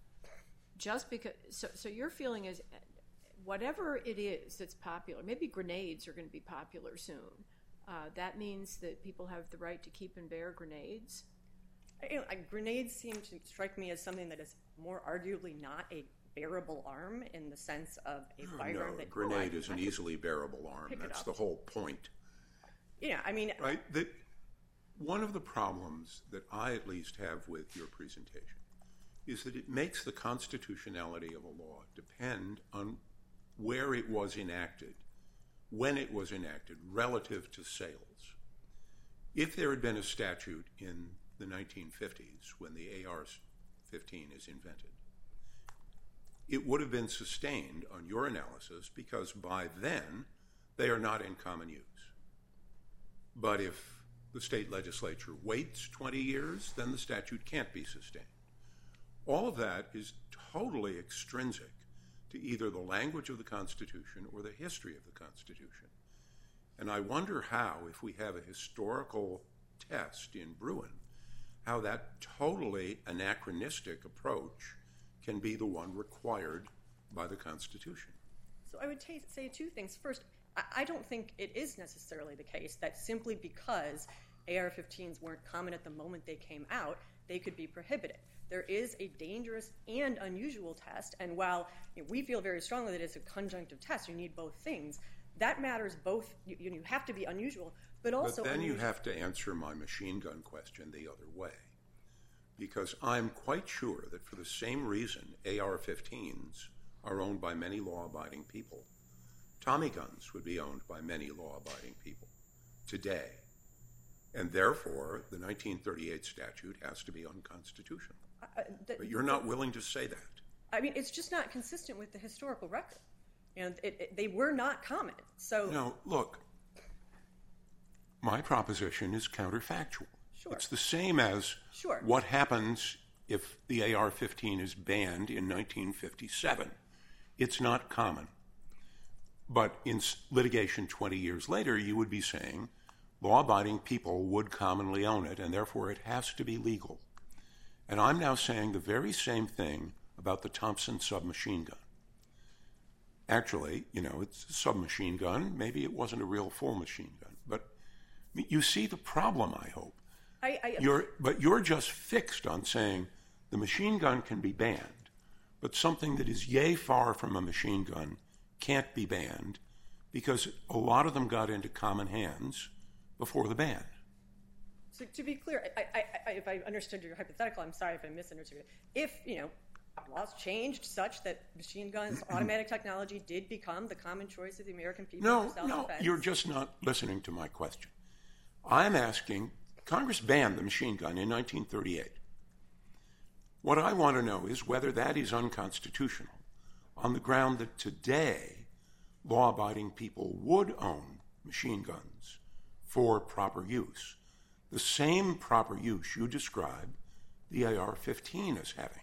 just because so, – so your feeling is whatever it is that's popular, maybe grenades are going to be popular soon. Uh, that means that people have the right to keep and bear grenades? You know, grenades seem to strike me as something that is more arguably not a bearable arm in the sense of a oh, firearm no, that... a grenade oh, I, is an I easily bearable arm. That's the whole point. Yeah, I mean... Right? The, one of the problems that I at least have with your presentation is that it makes the constitutionality of a law depend on where it was enacted, when it was enacted, relative to sales. If there had been a statute in the nineteen fifties when the A R fifteen is invented, it would have been sustained on your analysis because by then they are not in common use. But if the state legislature waits twenty years, then the statute can't be sustained. All of that is totally extrinsic to either the language of the Constitution or the history of the Constitution. And I wonder how, if we have a historical test in Bruen, how that totally anachronistic approach can be the one required by the Constitution. So I would t- say two things. First, I-, I don't think it is necessarily the case that simply because A R fifteens weren't common at the moment they came out, they could be prohibited. There is a dangerous and unusual test, and while you know, we feel very strongly that it's a conjunctive test, you need both things, that matters both. You, you have to be unusual, but also But then unusual. you have to answer my machine gun question the other way, because I'm quite sure that for the same reason A R fifteens are owned by many law-abiding people, Tommy guns would be owned by many law-abiding people today. And therefore, the nineteen thirty-eight statute has to be unconstitutional. Uh, th- but you're not willing to say that. I mean, it's just not consistent with the historical record. And it, it, they were not common. So, No, look, my proposition is counterfactual. Sure. It's the same as Sure. what happens if the A R fifteen is banned in nineteen fifty-seven. It's not common. But in litigation twenty years later, you would be saying law-abiding people would commonly own it, and therefore it has to be legal. And I'm now saying the very same thing about the Thompson submachine gun. Actually, you know, it's a submachine gun. Maybe it wasn't a real full machine gun. But you see the problem, I hope. I, I, You're, but you're just fixed on saying the machine gun can be banned, but something that is yay far from a machine gun can't be banned because a lot of them got into common hands before the ban. So to be clear, I, I, I, if I understood your hypothetical, I'm sorry if I misunderstood it. If, you know, laws changed such that machine guns, automatic technology did become the common choice of the American people No, for self-defense. no, you're just not listening to my question. I'm asking, Congress banned the machine gun in nineteen thirty-eight. What I want to know is whether that is unconstitutional on the ground that today law-abiding people would own machine guns for proper use. The same proper use you described the A R fifteen as having.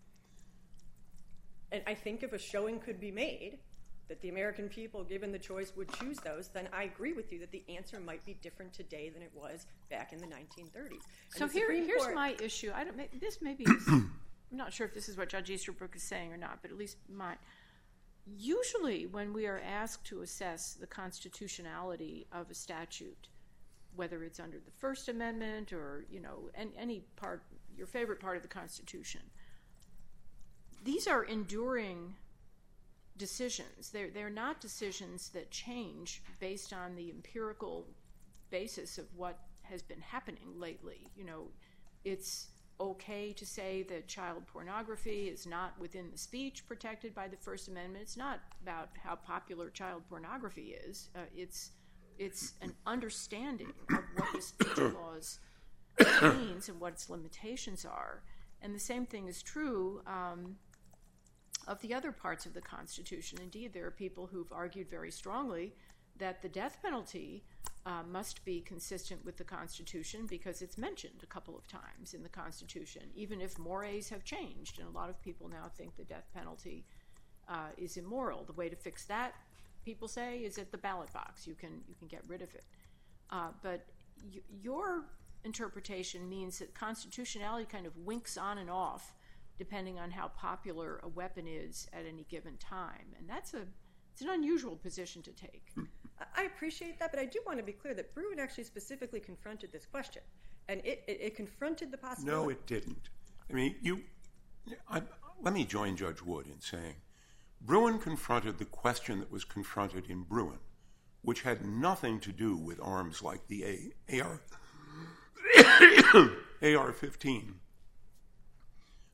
And I think if a showing could be made that the American people, given the choice, would choose those, then I agree with you that the answer might be different today than it was back in the nineteen thirties. So And the here, Supreme here's Court- my issue. I don't. This may be. I'm not sure if this is what Judge Easterbrook is saying or not, but at least mine. Usually, when we are asked to assess the constitutionality of a statute, whether it's under the First Amendment or you know any, any part, your favorite part of the Constitution, these are enduring decisions. They're they're not decisions that change based on the empirical basis of what has been happening lately. You know, it's okay to say that child pornography is not within the speech protected by the First Amendment. It's not about how popular child pornography is. Uh, it's it's an understanding of what the speech laws means and what its limitations are. And the same thing is true um, of the other parts of the Constitution. Indeed, there are people who've argued very strongly that the death penalty uh, must be consistent with the Constitution because it's mentioned a couple of times in the Constitution, even if mores have changed. And a lot of people now think the death penalty uh, is immoral. The way to fix that, people say, is at the ballot box. You can you can get rid of it. Uh, but y- your interpretation means that constitutionality kind of winks on and off depending on how popular a weapon is at any given time. And that's a it's an unusual position to take. I appreciate that, but I do want to be clear that Bruen actually specifically confronted this question. And it, it, it confronted the possibility. No, it didn't. I mean, you. I, let me join Judge Wood in saying Bruen confronted the question that was confronted in Bruen, which had nothing to do with arms like the A R A R fifteen.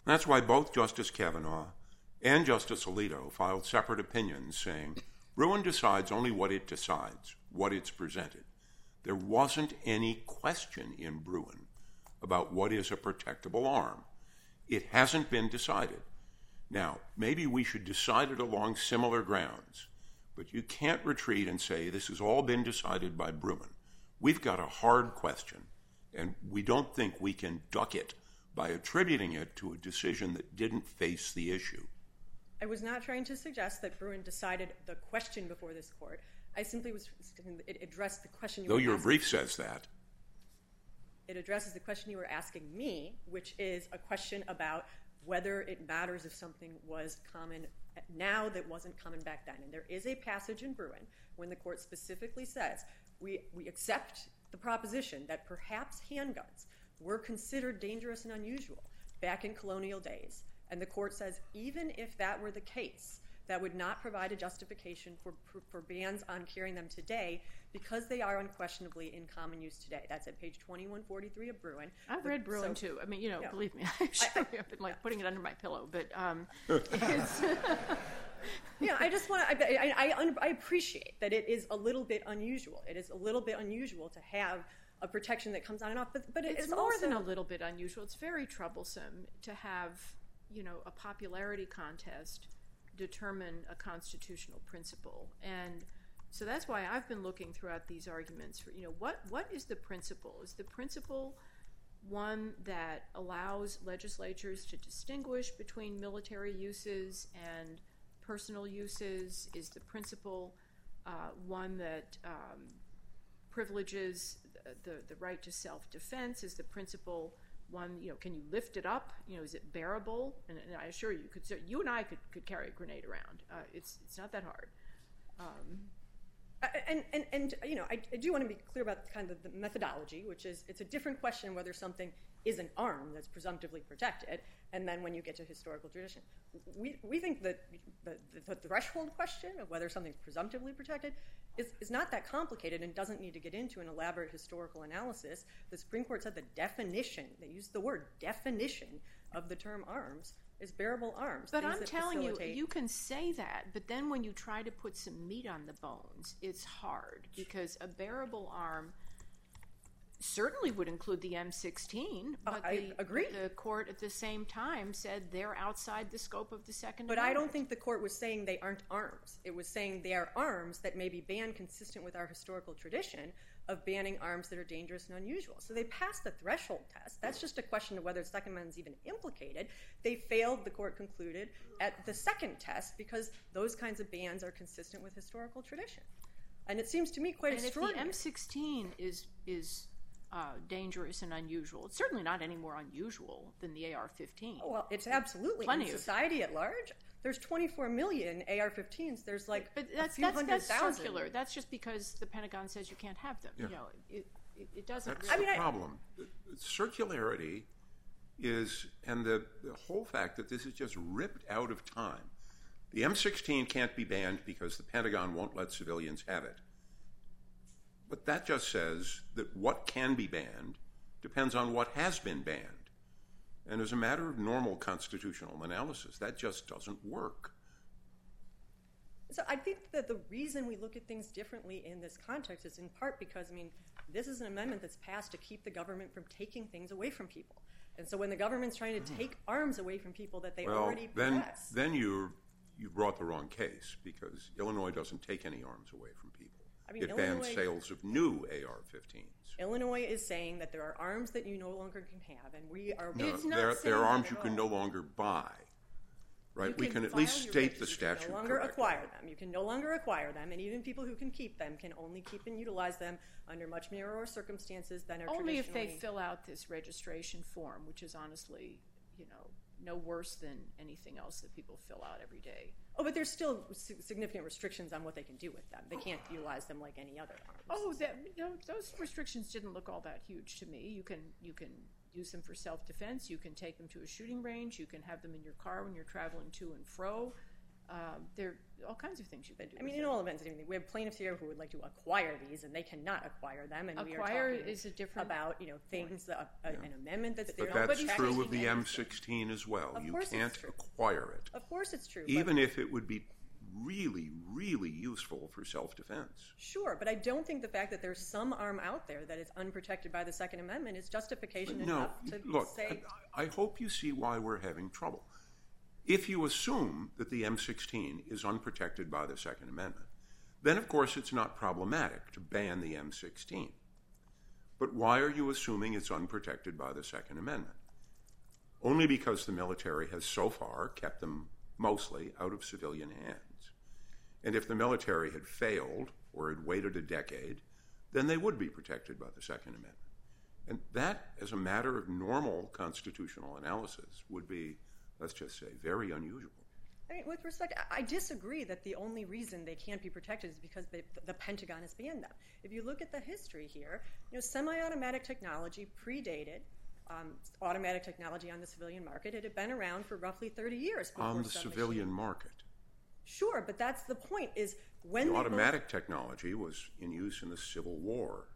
That's why both Justice Kavanaugh and Justice Alito filed separate opinions saying, Bruin decides only what it decides, what it's presented. There wasn't any question in Bruin about what is a protectable arm. It hasn't been decided. Now, maybe we should decide it along similar grounds, but you can't retreat and say this has all been decided by Bruin. We've got a hard question, and we don't think we can duck it by attributing it to a decision that didn't face the issue. I was not trying to suggest that Bruin decided the question before this court. I simply was it addressed the question you Though were your asking. brief says that. It addresses the question you were asking me, which is a question about whether it matters if something was common now that wasn't common back then. And there is a passage in Bruin when the court specifically says, we, we accept the proposition that perhaps handguns were considered dangerous and unusual back in colonial days. And the court says, even if that were the case, that would not provide a justification for, for, for bans on carrying them today because they are unquestionably in common use today. That's at page twenty-one forty-three of Bruin. I've but, read Bruin, so, too. I mean, you know, yeah. believe me, I'm sure I, I've been, like, putting it under my pillow. But, um, it's... yeah, I just want to, I, I, I, I appreciate that it is a little bit unusual. It is a little bit unusual to have a protection that comes on and off, but, but it's it's more also, than a little bit unusual. It's very troublesome to have, you know, a popularity contest determine a constitutional principle. And so that's why I've been looking throughout these arguments for, you know, what what is the principle? Is the principle one that allows legislatures to distinguish between military uses and personal uses? Is the principle uh, one that um, privileges the, the, the right to self-defense? Is the principle one, you know, can you lift it up? You know, is it bearable? And, and I assure you, you could. You and I could, could carry a grenade around. Uh, it's it's not that hard. Um, and, and and you know, I, I do want to be clear about kind of the methodology, which is it's a different question whether something is an arm that's presumptively protected, and then when you get to historical tradition, we we think that the, the, the threshold question of whether something's presumptively protected is, is not that complicated and doesn't need to get into an elaborate historical analysis. The Supreme Court said the definition, they used the word definition of the term arms, is bearable arms. But things I'm that telling facilitate... you, you can say that, but then when you try to put some meat on the bones, it's hard because a bearable arm certainly would include the M sixteen, but uh, I the, agree. the court at the same time said they're outside the scope of the Second But Amendment. I don't think the court was saying they aren't arms. It was saying they are arms that may be banned consistent with our historical tradition of banning arms that are dangerous and unusual. So they passed the threshold test. That's just a question of whether the Second Amendment is even implicated. They failed, the court concluded, at the second test because those kinds of bans are consistent with historical tradition. And it seems to me quite and extraordinary. And if the M sixteen is is uh, dangerous and unusual, it's certainly not any more unusual than the A R fifteen. Oh, well, it's absolutely. Plenty in of- society at large, there's twenty-four million A R fifteens. There's like But a that's few that's, hundred that's thousand. circular. That's just because the Pentagon says you can't have them. Yeah. You know, it it, it doesn't. That's really, the I mean, I- problem. Circularity is, and the, the whole fact that this is just ripped out of time. The M sixteen can't be banned because the Pentagon won't let civilians have it. But that just says that what can be banned depends on what has been banned. And as a matter of normal constitutional analysis, that just doesn't work. So I think that the reason we look at things differently in this context is in part because, I mean, this is an amendment that's passed to keep the government from taking things away from people. And so when the government's trying to take arms away from people that they Well, already then, possess... then you you brought the wrong case because Illinois doesn't take any arms away from people. I mean, It bans Illinois- sales of new A R fifteens. Illinois is saying that there are arms that you no longer can have, and we are... No, It's not there, saying there are that arms at you can all. no longer buy. Right? You we can can at file least your state the registry. You statute can no longer correctly. acquire them. You can no longer acquire them, and even people who can keep them can only keep and utilize them under much narrower circumstances than are only if they traditionally- fill out this registration form, which is honestly, you know, no worse than anything else that people fill out every day. Oh, but there's still si- significant restrictions on what they can do with them. They can't utilize them like any other arms. Oh, that, you know, those restrictions didn't look all that huge to me. You can you can use them for self-defense. You can take them to a shooting range. You can have them in your car when you're traveling to and fro. Uh, there are all kinds of things you can do. I mean, with in it. all events, we have plaintiffs here who would like to acquire these, and they cannot acquire them. And Acquire we are talking is a different about you know things, that, uh, an amendment that's But there. that's Nobody's true of taking the anything. M sixteen as well. Of You course it's can't true. acquire it, Of course it's true. even but, if it would be really, really useful for self-defense. Sure, but I don't think the fact that there's some arm out there that is unprotected by the Second Amendment is justification No, enough to look, say... I, I hope you see why we're having trouble. If you assume that the M sixteen is unprotected by the Second Amendment, then of course it's not problematic to ban the M sixteen. But why are you assuming it's unprotected by the Second Amendment? Only because the military has so far kept them mostly out of civilian hands. And if the military had failed or had waited a decade, then they would be protected by the Second Amendment. And that, as a matter of normal constitutional analysis, would be, let's just say, very unusual. I mean, with respect, I disagree that the only reason they can't be protected is because they, the Pentagon has banned them. If you look at the history here, you know, semi-automatic technology predated um, automatic technology on the civilian market. It had been around for roughly thirty years before On the submachine- civilian market. Sure, but that's the point, is when The they automatic both, technology was in use in the Civil War.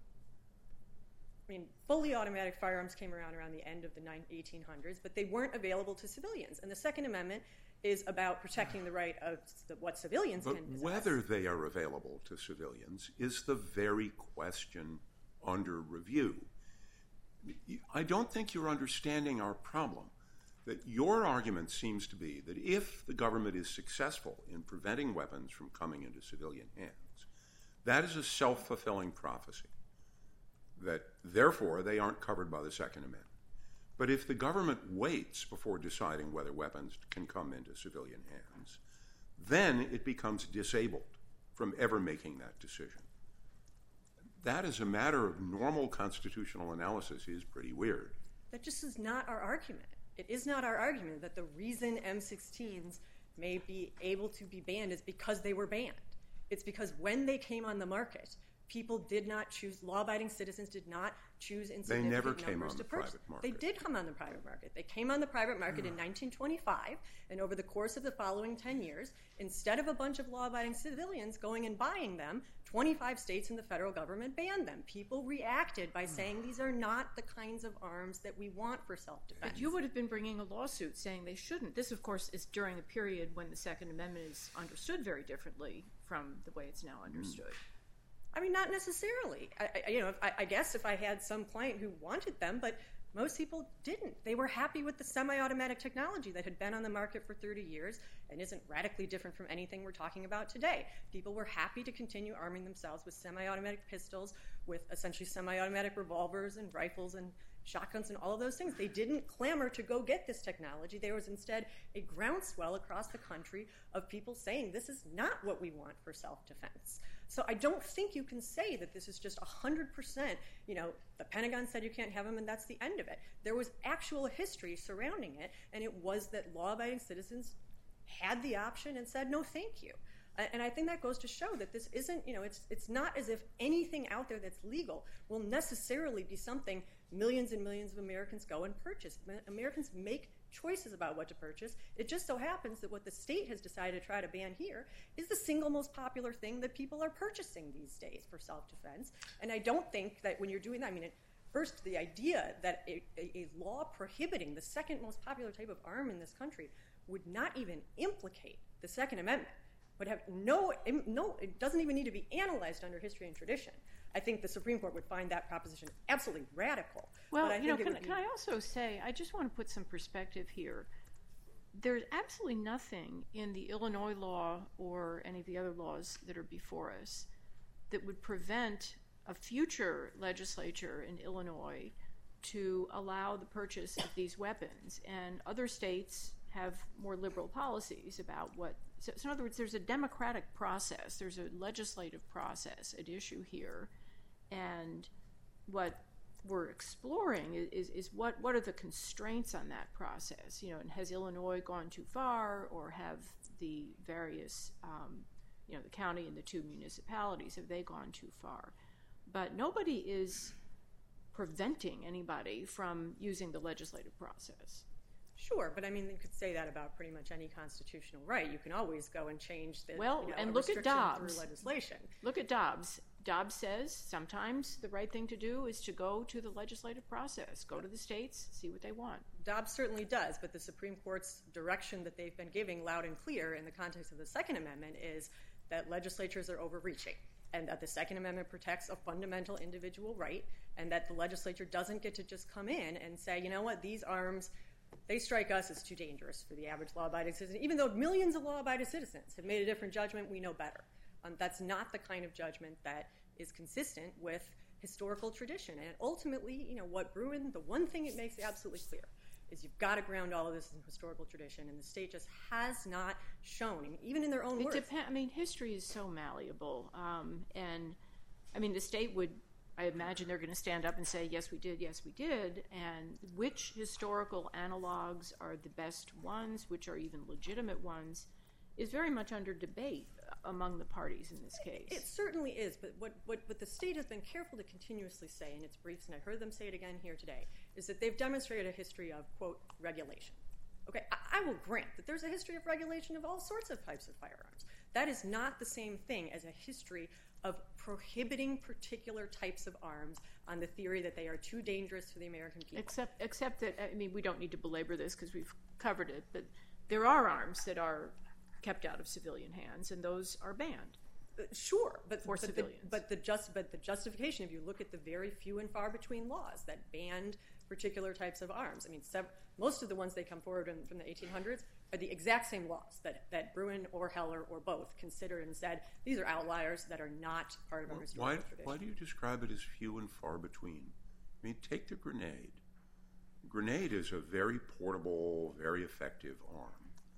I mean, fully automatic firearms came around around the end of the eighteen hundreds, but they weren't available to civilians. And the Second Amendment is about protecting the right of the, what civilians But can possess. whether they are available to civilians is the very question under review. I don't think you're understanding our problem. That your argument seems to be that if the government is successful in preventing weapons from coming into civilian hands, that is a self-fulfilling prophecy, that therefore they aren't covered by the Second Amendment. But if the government waits before deciding whether weapons can come into civilian hands, then it becomes disabled from ever making that decision. That, as a matter of normal constitutional analysis, is pretty weird. That just is not our argument. It is not our argument that the reason M sixteens may be able to be banned is because they were banned. It's because when they came on the market, people did not choose, law-abiding citizens did not choose in significant never numbers came on to the purchase. private market. They did come on the private market. They came on the private market in nineteen twenty-five, and over the course of the following ten years, instead of a bunch of law-abiding civilians going and buying them, twenty-five states and the federal government banned them. People reacted by saying these are not the kinds of arms that we want for self-defense. But you would have been bringing a lawsuit saying they shouldn't. This, of course, is during the period when the Second Amendment is understood very differently from the way it's now understood. I mean, not necessarily. I, I, you know, I, I guess if I had some client who wanted them, but most people didn't. They were happy with the semi-automatic technology that had been on the market for thirty years and isn't radically different from anything we're talking about today. People were happy to continue arming themselves with semi-automatic pistols, with essentially semi-automatic revolvers and rifles and shotguns and all of those things. They didn't clamor to go get this technology. There was instead a groundswell across the country of people saying this is not what we want for self-defense. So I don't think you can say that this is just one hundred percent, you know, the Pentagon said you can't have them and that's the end of it. There was actual history surrounding it, and it was that law-abiding citizens had the option and said, no, thank you. And I think that goes to show that this isn't, you know, it's it's not as if anything out there that's legal will necessarily be something millions and millions of Americans go and purchase. Americans make choices about what to purchase. It just so happens that what the state has decided to try to ban here is the single most popular thing that people are purchasing these days for self-defense. And I don't think that when you're doing that, I mean, it, first, the idea that a, a, a law prohibiting the second most popular type of arm in this country would not even implicate the Second Amendment, would have no, no, it doesn't even need to be analyzed under history and tradition. I think the Supreme Court would find that proposition absolutely radical. Well, but I you know, think can, it would can be, I also say, I just want to put some perspective here. There's absolutely nothing in the Illinois law or any of the other laws that are before us that would prevent a future legislature in Illinois to allow the purchase of these weapons. And other states have more liberal policies about what... So, so in other words, there's a democratic process. There's a legislative process at issue here. And what we're exploring is, is, is what, what are the constraints on that process? You know, and has Illinois gone too far, or have the various, um, you know, the county and the two municipalities, have they gone too far? But nobody is preventing anybody from using the legislative process. Sure, but I mean, you could say that about pretty much any constitutional right. You can always go and change the well, you know, and look at Dobbs through legislation. Look at Dobbs. Dobbs says sometimes the right thing to do is to go to the legislative process, go to the states, see what they want. Dobbs certainly does, but the Supreme Court's direction that they've been giving loud and clear in the context of the Second Amendment is that legislatures are overreaching, and that the Second Amendment protects a fundamental individual right, and that the legislature doesn't get to just come in and say, you know what, these arms, they strike us as too dangerous for the average law-abiding citizen. Even though millions of law-abiding citizens have made a different judgment, we know better. Um, that's not the kind of judgment that is consistent with historical tradition. And ultimately, you know, what Bruen, the one thing it makes absolutely clear is you've got to ground all of this in historical tradition, and the state just has not shown, I mean, even in their own it words. Depend, I mean, history is so malleable. Um, and, I mean, the state would, I imagine they're going to stand up and say, yes, we did, yes, we did. And which historical analogs are the best ones, which are even legitimate ones, is very much under debate among the parties in this case. It certainly is, but what, what, what the state has been careful to continuously say in its briefs, and I heard them say it again here today, is that they've demonstrated a history of, quote, regulation. Okay, I, I will grant that there's a history of regulation of all sorts of types of firearms. That is not the same thing as a history of prohibiting particular types of arms on the theory that they are too dangerous for the American people. Except, except that, I mean, we don't need to belabor this because we've covered it, but there are arms that are kept out of civilian hands, and those are banned. Uh, sure, but for but civilians. The, but the just but the justification, if you look at the very few and far between laws that banned particular types of arms, I mean, sev- most of the ones they come forward in, from the eighteen hundreds are the exact same laws that that Bruen or Heller or both considered and said these are outliers that are not part of our historical why, tradition. Why do you describe it as few and far between? I mean, take the grenade. Grenade is a very portable, very effective arm.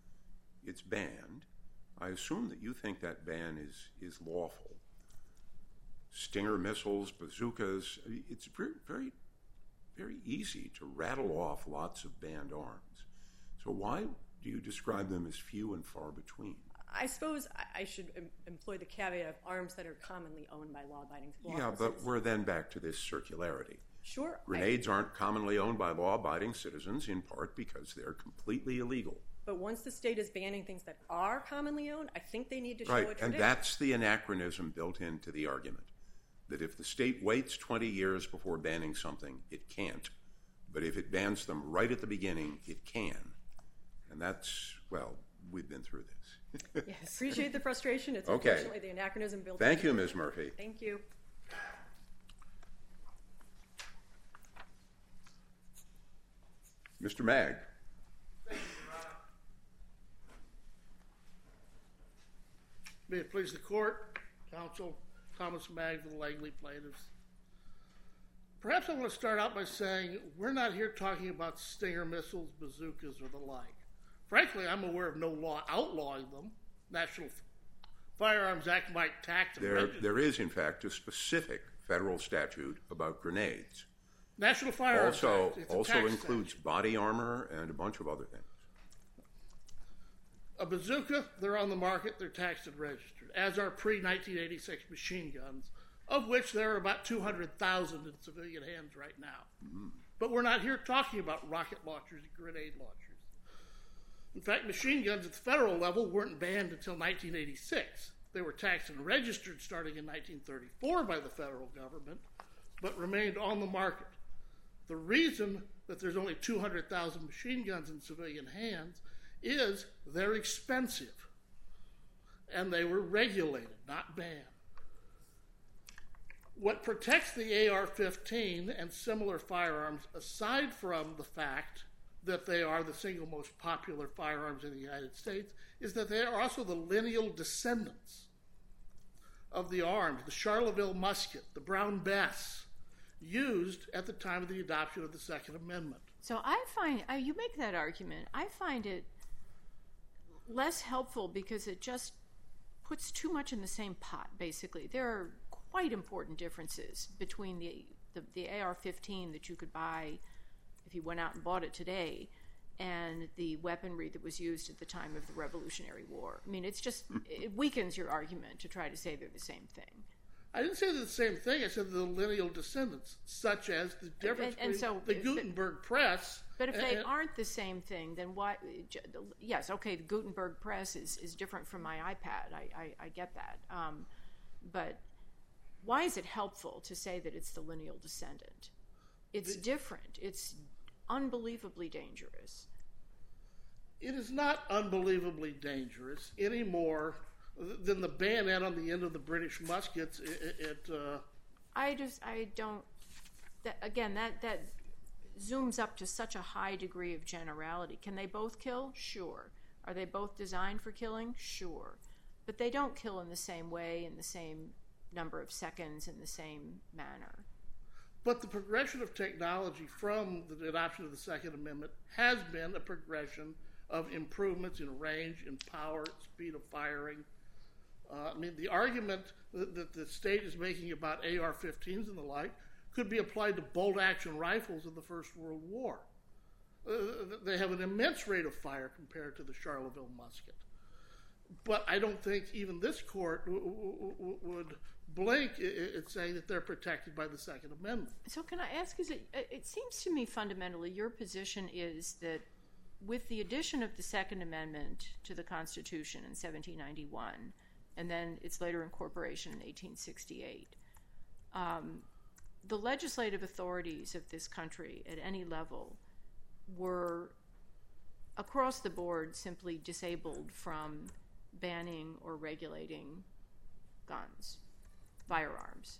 It's banned. I assume that you think that ban is, is lawful. Stinger missiles, bazookas, it's very, very, very easy to rattle off lots of banned arms. So why do you describe them as few and far between? I suppose I should em- employ the caveat of arms that are commonly owned by law-abiding citizens. Yeah, but we're then back to this circularity. Sure. Grenades I, aren't commonly owned by law-abiding citizens, in part because they're completely illegal. But once the state is banning things that are commonly owned, I think they need to show right, a tradition. and that's the anachronism built into the argument, that if the state waits twenty years before banning something, it can't. But if it bans them right at the beginning, it can. And that's, well, we've been through this. Yes. Appreciate the frustration. It's okay. unfortunately the anachronism built Thank into you, it. Miz Murphy. Thank you. Mister Magg. Thank you, Your Honor. May it please the court, counsel, Thomas Magg, the Langley plaintiffs. Perhaps I want to start out by saying we're not here talking about Stinger missiles, bazookas, or the like. Frankly, I'm aware of no law outlawing them. National Firearms Act might tax them. There, there is, in fact, a specific federal statute about grenades. National Firearms also, Act. It's a also tax includes statute. body armor and a bunch of other things. A bazooka, they're on the market, they're taxed and registered, as are pre nineteen eighty-six machine guns, of which there are about two hundred thousand in civilian hands right now. Mm-hmm. But we're not here talking about rocket launchers and grenade launchers. In fact, machine guns at the federal level weren't banned until nineteen eighty-six. They were taxed and registered starting in nineteen thirty-four by the federal government, but remained on the market. The reason that there's only two hundred thousand machine guns in civilian hands is they're expensive, and they were regulated, not banned. What protects the A R fifteen and similar firearms, aside from the fact that they are the single most popular firearms in the United States, is that they are also the lineal descendants of the arms, the Charleville musket, the Brown Bess, used at the time of the adoption of the Second Amendment. So I find, uh, you make that argument, I find it less helpful because it just puts too much in the same pot, basically. There are quite important differences between the, the, the A R fifteen that you could buy if you went out and bought it today and the weaponry that was used at the time of the Revolutionary War. I mean, it's just, it weakens your argument to try to say they're the same thing. I didn't say the same thing. I said the lineal descendants, such as the difference And- and between so the if- Gutenberg Press. But if they and- aren't the same thing, then why? Yes, okay, the Gutenberg Press is, is different from my iPad. I, I, I get that. Um, but why is it helpful to say that it's the lineal descendant? It's the, different. It's unbelievably dangerous. It is not unbelievably dangerous any more than the bayonet on the end of the British muskets. It, it uh, I just, I don't. That, again, that that zooms up to such a high degree of generality. Can they both kill? Sure. Are they both designed for killing? Sure. But they don't kill in the same way, in the same number of seconds, in the same manner. But the progression of technology from the adoption of the Second Amendment has been a progression of improvements in range, in power, speed of firing. Uh, I mean, the argument that, that the state is making about A R fifteens and the like could be applied to bolt-action rifles in the First World War. Uh, they have an immense rate of fire compared to the Charleville musket. But I don't think even this court w- w- w- would blink at saying that they're protected by the Second Amendment. So can I ask, is it, it seems to me fundamentally your position is that with the addition of the Second Amendment to the Constitution in seventeen ninety-one, and then its later incorporation in eighteen sixty-eight, um, the legislative authorities of this country at any level were across the board simply disabled from banning or regulating guns, firearms.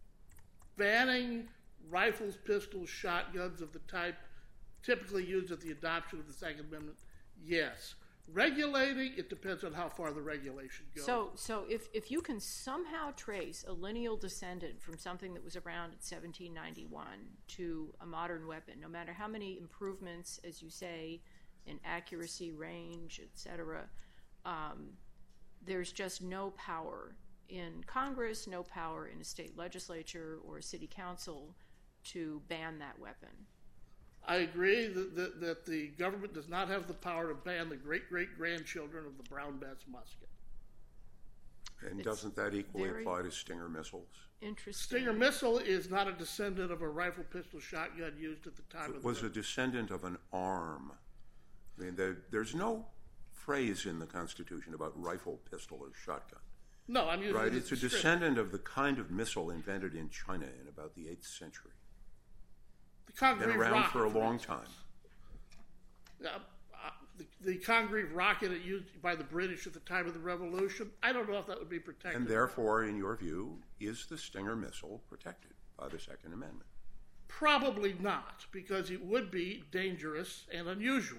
Banning rifles, pistols, shotguns of the type typically used at the adoption of the Second Amendment, yes. Regulating, it depends on how far the regulation goes. So so if, if you can somehow trace a lineal descendant from something that was around in seventeen ninety-one to a modern weapon, no matter how many improvements, as you say, in accuracy, range, et cetera, um, there's just no power in Congress, no power in a state legislature or a city council to ban that weapon. I agree that, that, that the government does not have the power to ban the great-great-grandchildren of the Brown Bess musket. And It's doesn't that equally very apply to Stinger missiles? Interesting. Stinger missile is not a descendant of a rifle, pistol, shotgun used at the time It of was the... a descendant of an arm. I mean, there, there's no phrase in the Constitution about rifle, pistol, or shotgun. No, I'm using Right? it It's a as script. descendant of the kind of missile invented in China in about the eighth century. The Congreve Been around rocket, for a long instance. time. Uh, uh, the, the Congreve rocket used by the British at the time of the Revolution, I don't know if that would be protected. And therefore, in your view, is the Stinger missile protected by the Second Amendment? Probably not, because it would be dangerous and unusual.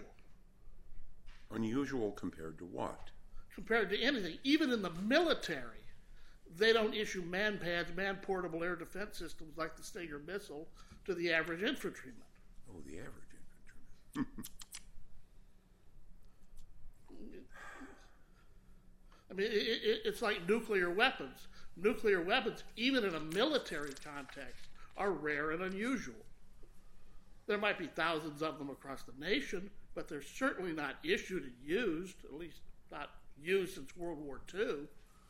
Unusual compared to what? Compared to anything. Even in the military, they don't issue man-pads, man-portable air defense systems like the Stinger missile to the average infantryman. Oh, the average infantryman. I mean, it, it, it's like nuclear weapons. Nuclear weapons, even in a military context, are rare and unusual. There might be thousands of them across the nation, but they're certainly not issued and used, at least not used since World War Two.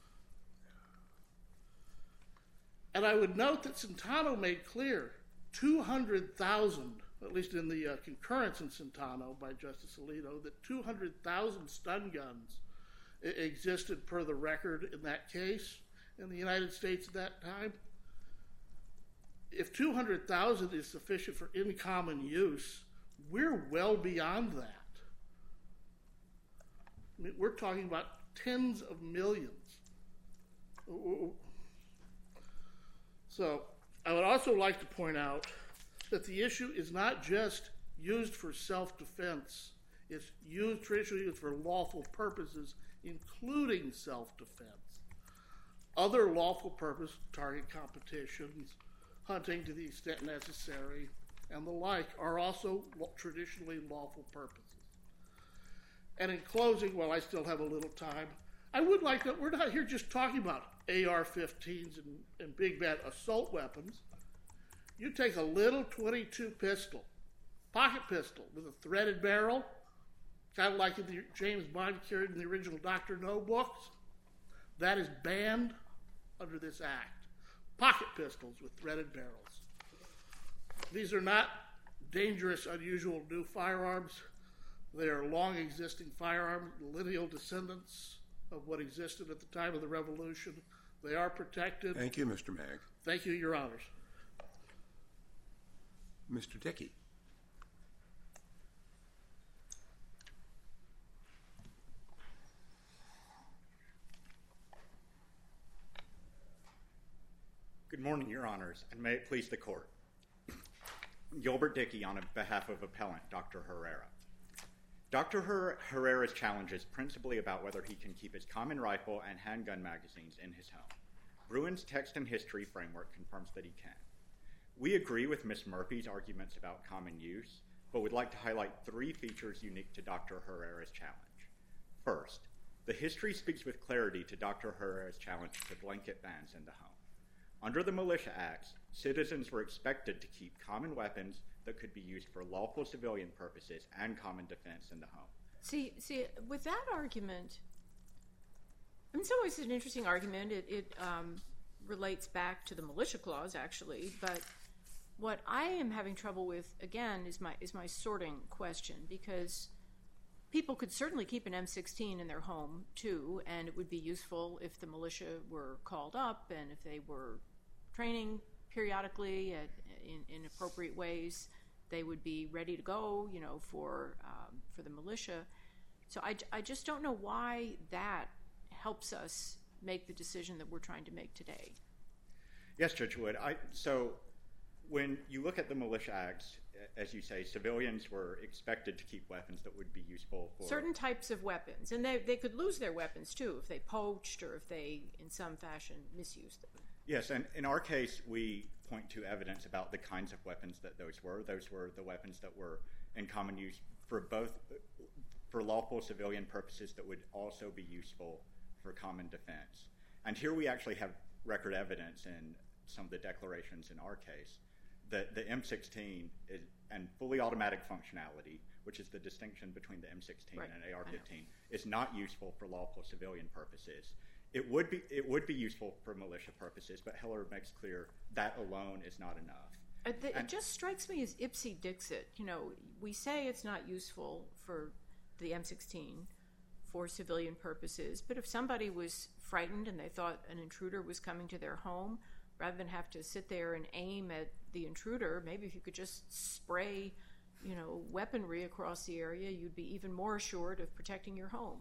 And I would note that Centano made clear two hundred thousand, at least in the uh, concurrence in Centano by Justice Alito, that two hundred thousand stun guns I- existed per the record in that case in the United States at that time. If two hundred thousand is sufficient for in common use, we're well beyond that. I mean, we're talking about tens of millions. So I would also like to point out that the issue is not just used for self-defense. It's used traditionally used for lawful purposes, including self-defense. Other lawful purpose, target competitions, hunting to the extent necessary, and the like, are also traditionally lawful purposes. And in closing, while I still have a little time, I would like to, we're not here just talking about A R fifteens and, and big bad assault weapons. You take a little twenty-two pistol, pocket pistol with a threaded barrel, kind of like the James Bond carried in the original Doctor No books. That is banned under this act. pocket pistols with threaded barrels. These are not dangerous, unusual new firearms. They are long-existing firearms, lineal descendants of what existed at the time of the Revolution. They are protected. Thank you, Mister Mag. Thank you, Your Honors. Mister Dickey. Good morning, Your Honors, and may it please the Court. Gilbert Dickey on behalf of Appellant Doctor Herrera. Doctor Her- Herrera's challenge is principally about whether he can keep his common rifle and handgun magazines in his home. Bruin's text and history framework confirms that he can. We agree with Miz Murphy's arguments about common use, but would like to highlight three features unique to Doctor Herrera's challenge. First, the history speaks with clarity to Doctor Herrera's challenge to blanket bans in the home. Under the Militia Acts, citizens were expected to keep common weapons that could be used for lawful civilian purposes and common defense in the home. See, see, with that argument, in some ways it's an interesting argument. It, it um, relates back to the Militia Clause, actually, but what I am having trouble with, again, is my is my sorting question, because people could certainly keep an M sixteen in their home, too, and it would be useful if the militia were called up and if they were training periodically at, in, in appropriate ways. They would be ready to go, you know, for um, for the militia. So I, I just don't know why that helps us make the decision that we're trying to make today. Yes, Judge Wood. I, so when you look at the Militia Acts, as you say, civilians were expected to keep weapons that would be useful for certain types of weapons, and they, they could lose their weapons too if they poached or if they in some fashion misused them. Yes, and in our case we point to evidence about the kinds of weapons that those were. Those were the weapons that were in common use for both for lawful civilian purposes that would also be useful for common defense. And here we actually have record evidence in some of the declarations in our case that the M sixteen is, and fully automatic functionality, which is the distinction between the M sixteen right. and A R fifteen, is not useful for lawful civilian purposes. It would be it would be useful for militia purposes, but Heller makes clear that alone is not enough. Uh, the, it just strikes me as ipsy dixit. You know, we say it's not useful for the M sixteen for civilian purposes, but if somebody was frightened and they thought an intruder was coming to their home, rather than have to sit there and aim at the intruder, maybe if you could just spray, you know, weaponry across the area, you'd be even more assured of protecting your home.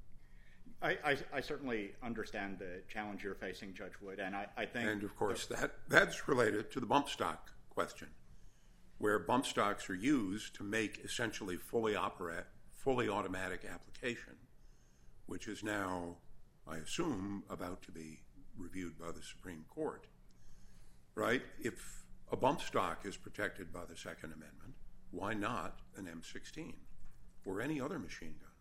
I, I, I certainly understand the challenge you're facing, Judge Wood, and I, I think... And, of course, that that's related to the bump stock question, where bump stocks are used to make essentially fully, opera, fully automatic application, which is now, I assume, about to be reviewed by the Supreme Court. Right? If a bump stock is protected by the Second Amendment, why not an M sixteen or any other machine gun?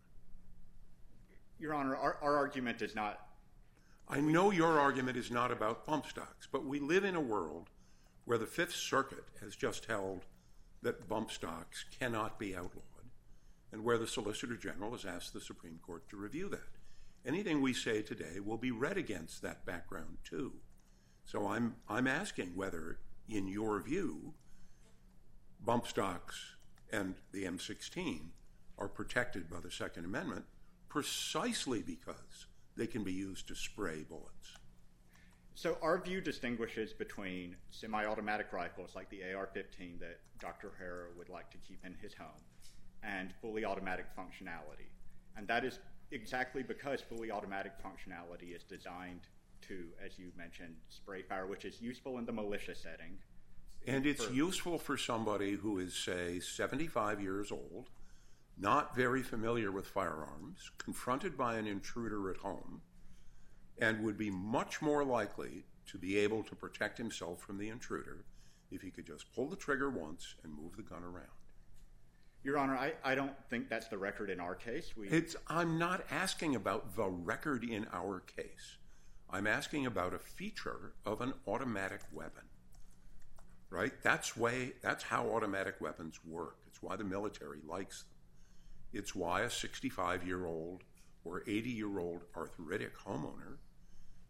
Your Honor, our, our argument is not... I know your argument is not about bump stocks, but we live in a world where the Fifth Circuit has just held that bump stocks cannot be outlawed, and where the Solicitor General has asked the Supreme Court to review that. Anything we say today will be read against that background, too. So I'm I'm asking whether, in your view, bump stocks and the M sixteen are protected by the Second Amendment precisely because they can be used to spray bullets. So our view distinguishes between semi-automatic rifles like the A R fifteen that Doctor Herrera would like to keep in his home and fully automatic functionality. And that is exactly because fully automatic functionality is designed to, as you mentioned, spray fire, which is useful in the militia setting. And it's for, useful for somebody who is, say, seventy-five years old, not very familiar with firearms, confronted by an intruder at home, and would be much more likely to be able to protect himself from the intruder if he could just pull the trigger once and move the gun around. Your Honor, I, I don't think that's the record in our case. We... It's, I'm not asking about the record in our case. I'm asking about a feature of an automatic weapon, right? That's way, that's how automatic weapons work. It's why the military likes them. It's why a sixty-five-year-old or eighty-year-old arthritic homeowner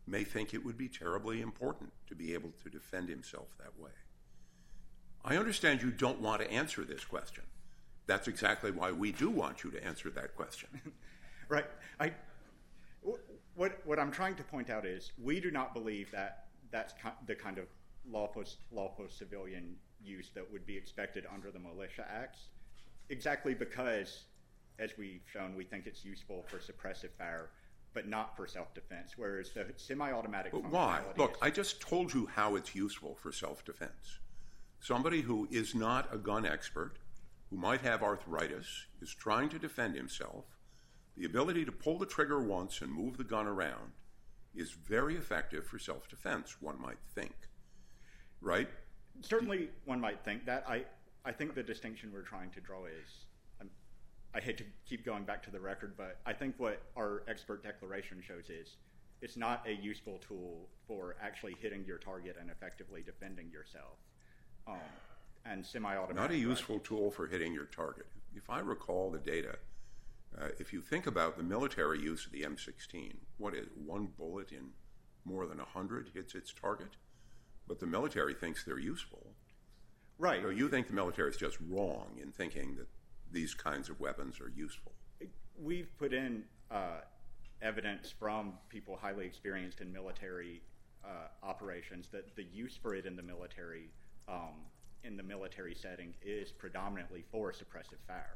may think it would be terribly important to be able to defend himself that way. I understand you don't want to answer this question. That's exactly why we do want you to answer that question. Right. I, what, what I'm trying to point out is we do not believe that that's the kind of lawful, lawful civilian use that would be expected under the Militia Acts, exactly because, as we've shown, we think it's useful for suppressive fire, but not for self-defense, whereas the semi-automatic But why? functionality Look, is- I just told you how it's useful for self-defense. Somebody who is not a gun expert, who might have arthritis, is trying to defend himself. The ability to pull the trigger once and move the gun around is very effective for self-defense, one might think. Right? Certainly, one might think that. I, I think the distinction we're trying to draw is, um, I hate to keep going back to the record, but I think what our expert declaration shows is it's not a useful tool for actually hitting your target and effectively defending yourself. Um, and semi-automatic. Not a useful tool for hitting your target. If I recall the data, uh, if you think about the military use of the M sixteen, what is one bullet in more than one hundred hits its target? But the military thinks they're useful. Right. So you think the military is just wrong in thinking that these kinds of weapons are useful? We've put in uh, evidence from people highly experienced in military uh, operations that the use for it in the military um, in the military setting is predominantly for suppressive fire.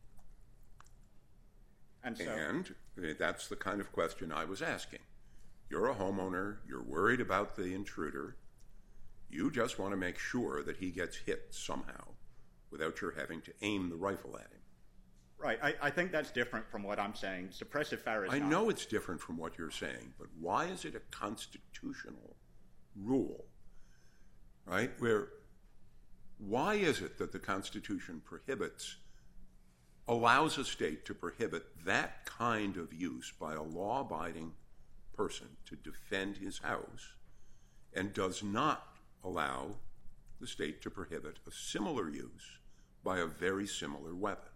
And, so, and that's the kind of question I was asking. You're a homeowner, you're worried about the intruder, you just want to make sure that he gets hit somehow without your having to aim the rifle at him. Right, I, I think that's different from what I'm saying. Suppressive fire is I not. know it's different from what you're saying, but why is it a constitutional rule, right? Where, why is it that the Constitution prohibits, allows a state to prohibit that kind of use by a law-abiding person to defend his house and does not allow the state to prohibit a similar use by a very similar weapon?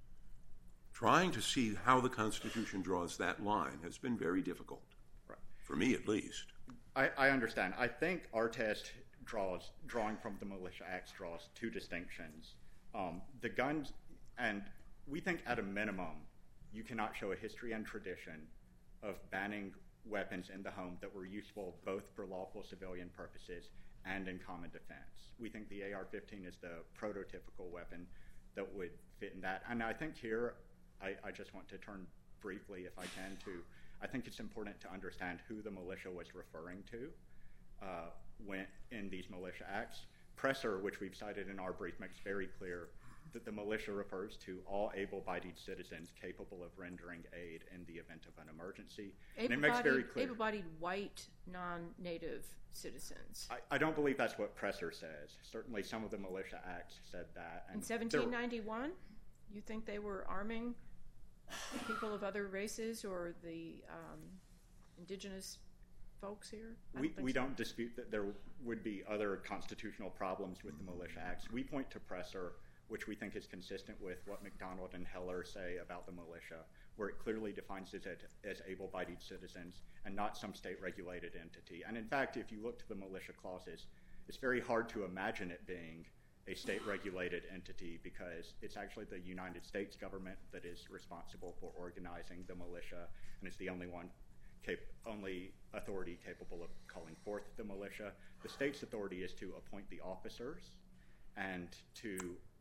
Trying to see how the Constitution draws that line has been very difficult, right. For me at least. I, I understand. I think our test draws, drawing from the Militia Acts, draws two distinctions. Um, the guns, and we think at a minimum, you cannot show a history and tradition of banning weapons in the home that were useful both for lawful civilian purposes and in common defense. We think the A R fifteen is the prototypical weapon that would fit in that. And I think here, I, I just want to turn briefly, if I can, to, I think it's important to understand who the militia was referring to uh, when in these Militia Acts. Presser, which we've cited in our brief, makes very clear that the militia refers to all able-bodied citizens capable of rendering aid in the event of an emergency. And it makes very clear. Able-bodied white, non-native citizens. I, I don't believe that's what Presser says. Certainly some of the Militia Acts said that. And in seventeen ninety-one, you think they were arming people of other races or the um, indigenous folks here? I we don't we so. don't dispute that there would be other constitutional problems with the Militia Acts. We point to Presser, which we think is consistent with what McDonald and Heller say about the militia, where it clearly defines it as able-bodied citizens and not some state-regulated entity. And in fact, if you look to the militia clauses, it's very hard to imagine it being a state-regulated entity because it's actually the United States government that is responsible for organizing the militia, and it's the only one, cap- only authority capable of calling forth the militia. The state's authority is to appoint the officers and to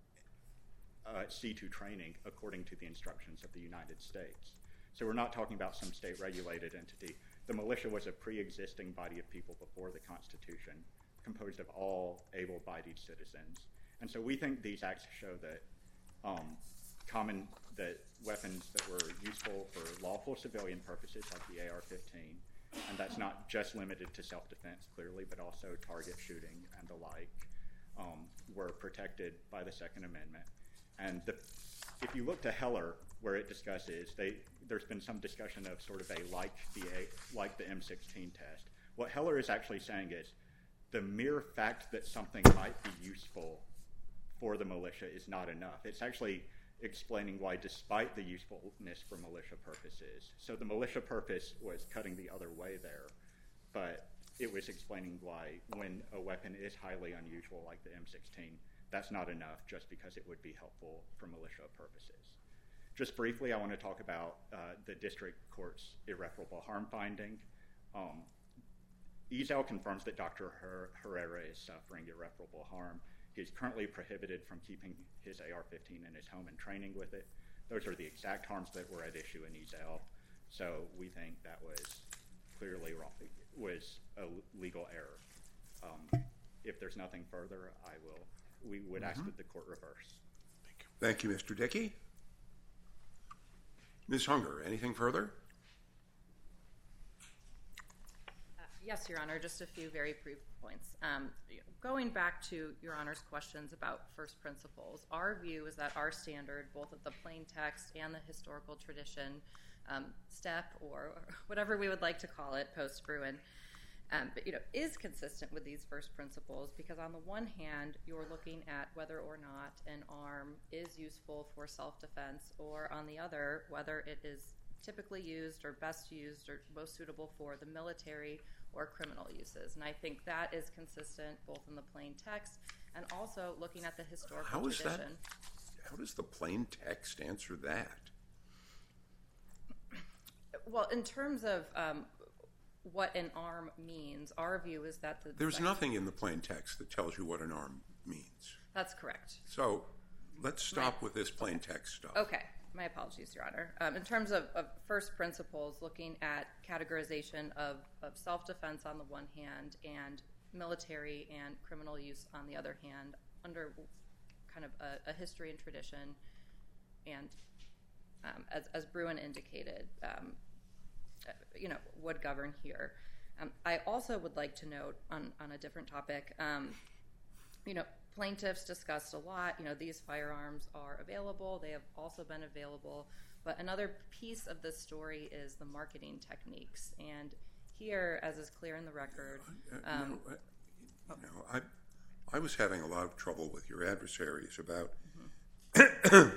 uh, see to training according to the instructions of the United States. So we're not talking about some state-regulated entity. The militia was a pre-existing body of people before the Constitution, composed of all able-bodied citizens. And so we think these acts show that um, common that weapons that were useful for lawful civilian purposes, like the A R fifteen, and that's not just limited to self-defense, clearly, but also target shooting and the like, um, were protected by the Second Amendment. And the, if you look to Heller, where it discusses, they, there's been some discussion of sort of a like the a, like the M sixteen test. What Heller is actually saying is the mere fact that something might be useful for the militia is not enough. It's actually explaining why, despite the usefulness for militia purposes, so the militia purpose was cutting the other way there. but it was explaining why when a weapon is highly unusual like the M sixteen, that's not enough just because it would be helpful for militia purposes. Just briefly, I want to talk about uh, the district court's irreparable harm finding. Um, E Z L confirms that Doctor Her- Herrera is suffering irreparable harm. He's currently prohibited from keeping his A R fifteen in his home and training with it. Those are the exact harms that were at issue in E Z L. So we think that was clearly wrong, was a legal error. Um, if there's nothing further, I will. We would mm-hmm. ask that the court reverse. Thank you, Mister Dickey. Miz Hunger, anything further? Uh, yes, Your Honor, just a few very brief points. Um, going back to Your Honor's questions about first principles, our view is that our standard, both of the plain text and the historical tradition um, step, or whatever we would like to call it, post-Bruen, Um, but, you know, is consistent with these first principles because on the one hand, you're looking at whether or not an arm is useful for self-defense, or on the other, whether it is typically used or best used or most suitable for the military or criminal uses. And I think that is consistent both in the plain text and also looking at the historical how is tradition. That, how does the plain text answer that? Well, in terms of um, what an arm means, our view is that the There's second, nothing in the plain text that tells you what an arm means. That's correct. So let's stop My, with this plain okay. text stuff. Okay. My apologies, Your Honor. Um, in terms of, of first principles, looking at categorization of, of self-defense on the one hand and military and criminal use on the other hand, under kind of a, a history and tradition, and um, as, as Bruen indicated, um, you know, would govern here. Um, I also would like to note on, on a different topic, um, you know, plaintiffs discussed a lot, you know, these firearms are available. They have also been available. But another piece of this story is the marketing techniques. And here, as is clear in the record... Um, uh, you know, you know I, I was having a lot of trouble with your adversaries about mm-hmm.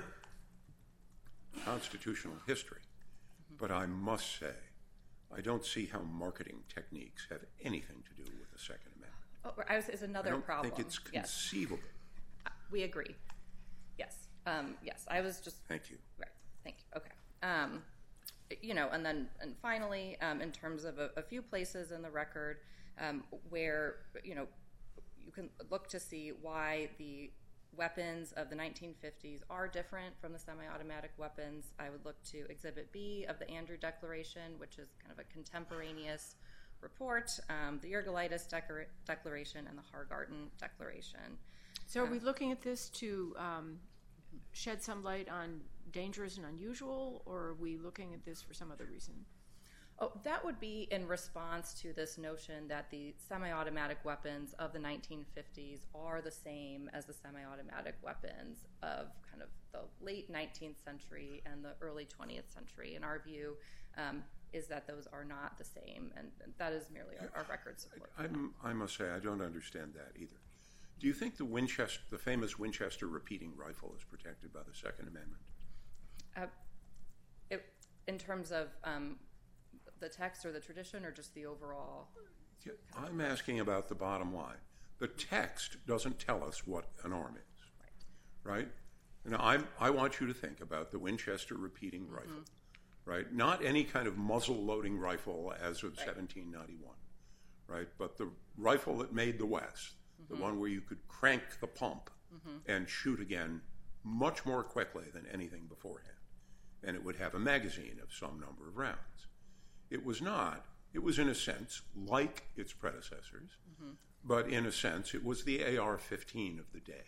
constitutional history. Mm-hmm. But I must say, I don't see how marketing techniques have anything to do with the Second Amendment. Oh, I was, is another I don't problem. think it's conceivable. Yes. We agree. Yes. Um, yes. I was just. Thank you. Right. Thank you. Okay. Um, you know, and then and finally, um, in terms of a, a few places in the record um, where you know you can look to see why the weapons of the nineteen fifties are different from the semi-automatic weapons, I would look to Exhibit B of the Andrew Declaration, which is kind of a contemporaneous report, um, the Yergolitis Declar- Declaration, and the Hargarten Declaration. So are um, we looking at this to um, shed some light on dangerous and unusual, or are we looking at this for some other reason? Oh, that would be in response to this notion that the semi-automatic weapons of the nineteen fifties are the same as the semi-automatic weapons of kind of the late nineteenth century and the early twentieth century. In our view, um, is that those are not the same, and that is merely our, our record support. I'm, I must say, I don't understand that either. Do you think the Winchester, the famous Winchester repeating rifle is protected by the Second Amendment? Uh, it, in terms of um, the text or the tradition, or just the overall? I'm asking about the bottom line. The text doesn't tell us what an arm is, right? right? And I'm, I want you to think about the Winchester repeating rifle. Mm-hmm. Right, not any kind of muzzle-loading rifle as of right. seventeen ninety-one, right? But the rifle that made the West, mm-hmm. the one where you could crank the pump mm-hmm. and shoot again much more quickly than anything beforehand, and it would have a magazine of some number of rounds. It was not. It was in a sense like its predecessors, mm-hmm. but in a sense it was the A R fifteen of the day.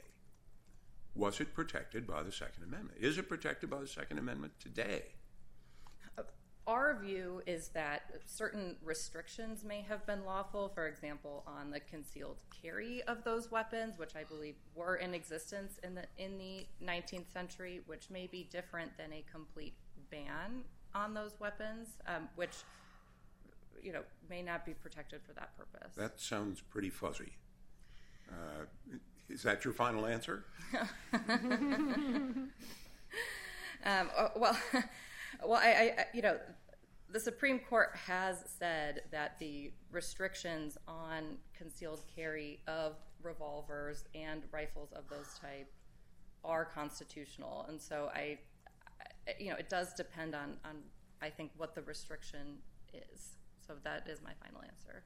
Was it protected by the Second Amendment? Is it protected by the Second Amendment today? Our view is that certain restrictions may have been lawful, for example, on the concealed carry of those weapons, which I believe were in existence in the in the nineteenth century, which may be different than a complete ban on those weapons, um, which you know may not be protected for that purpose. That sounds pretty fuzzy. Uh, is that your final answer? um, well. Well, I, I, you know, the Supreme Court has said that the restrictions on concealed carry of revolvers and rifles of those type are constitutional. And so I, you know, it does depend on, on I think, what the restriction is. So that is my final answer.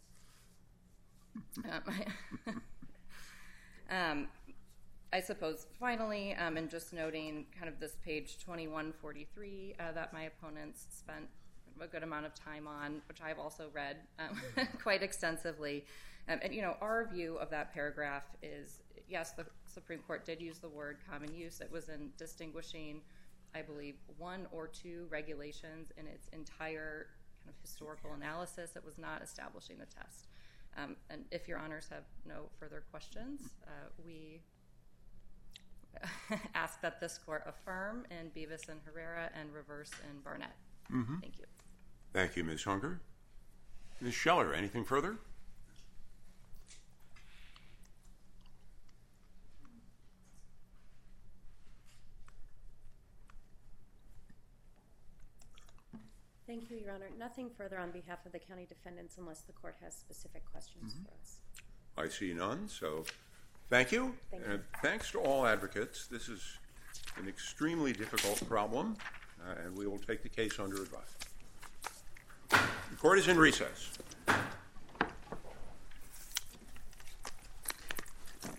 Yes. um, um, I suppose finally, um, and just noting kind of this page twenty-one forty-three uh, that my opponents spent a good amount of time on, which I've also read um, quite extensively. Um, and, you know, our view of that paragraph is, yes, the Supreme Court did use the word common use. It was in distinguishing, I believe, one or two regulations in its entire kind of historical analysis. It was not establishing the test. Um, and if your honors have no further questions, uh, we ask that this court affirm in Bevis and Herrera and reverse in Barnett. Mm-hmm. Thank you. Thank you, Miz Hunger. Miz Scheller, anything further? Thank you, Your Honor. Nothing further on behalf of the county defendants unless the court has specific questions mm-hmm. for us. I see none, so thank you. Thank you. And thanks to all advocates. This is an extremely difficult problem, uh, and we will take the case under advice. The court is in recess.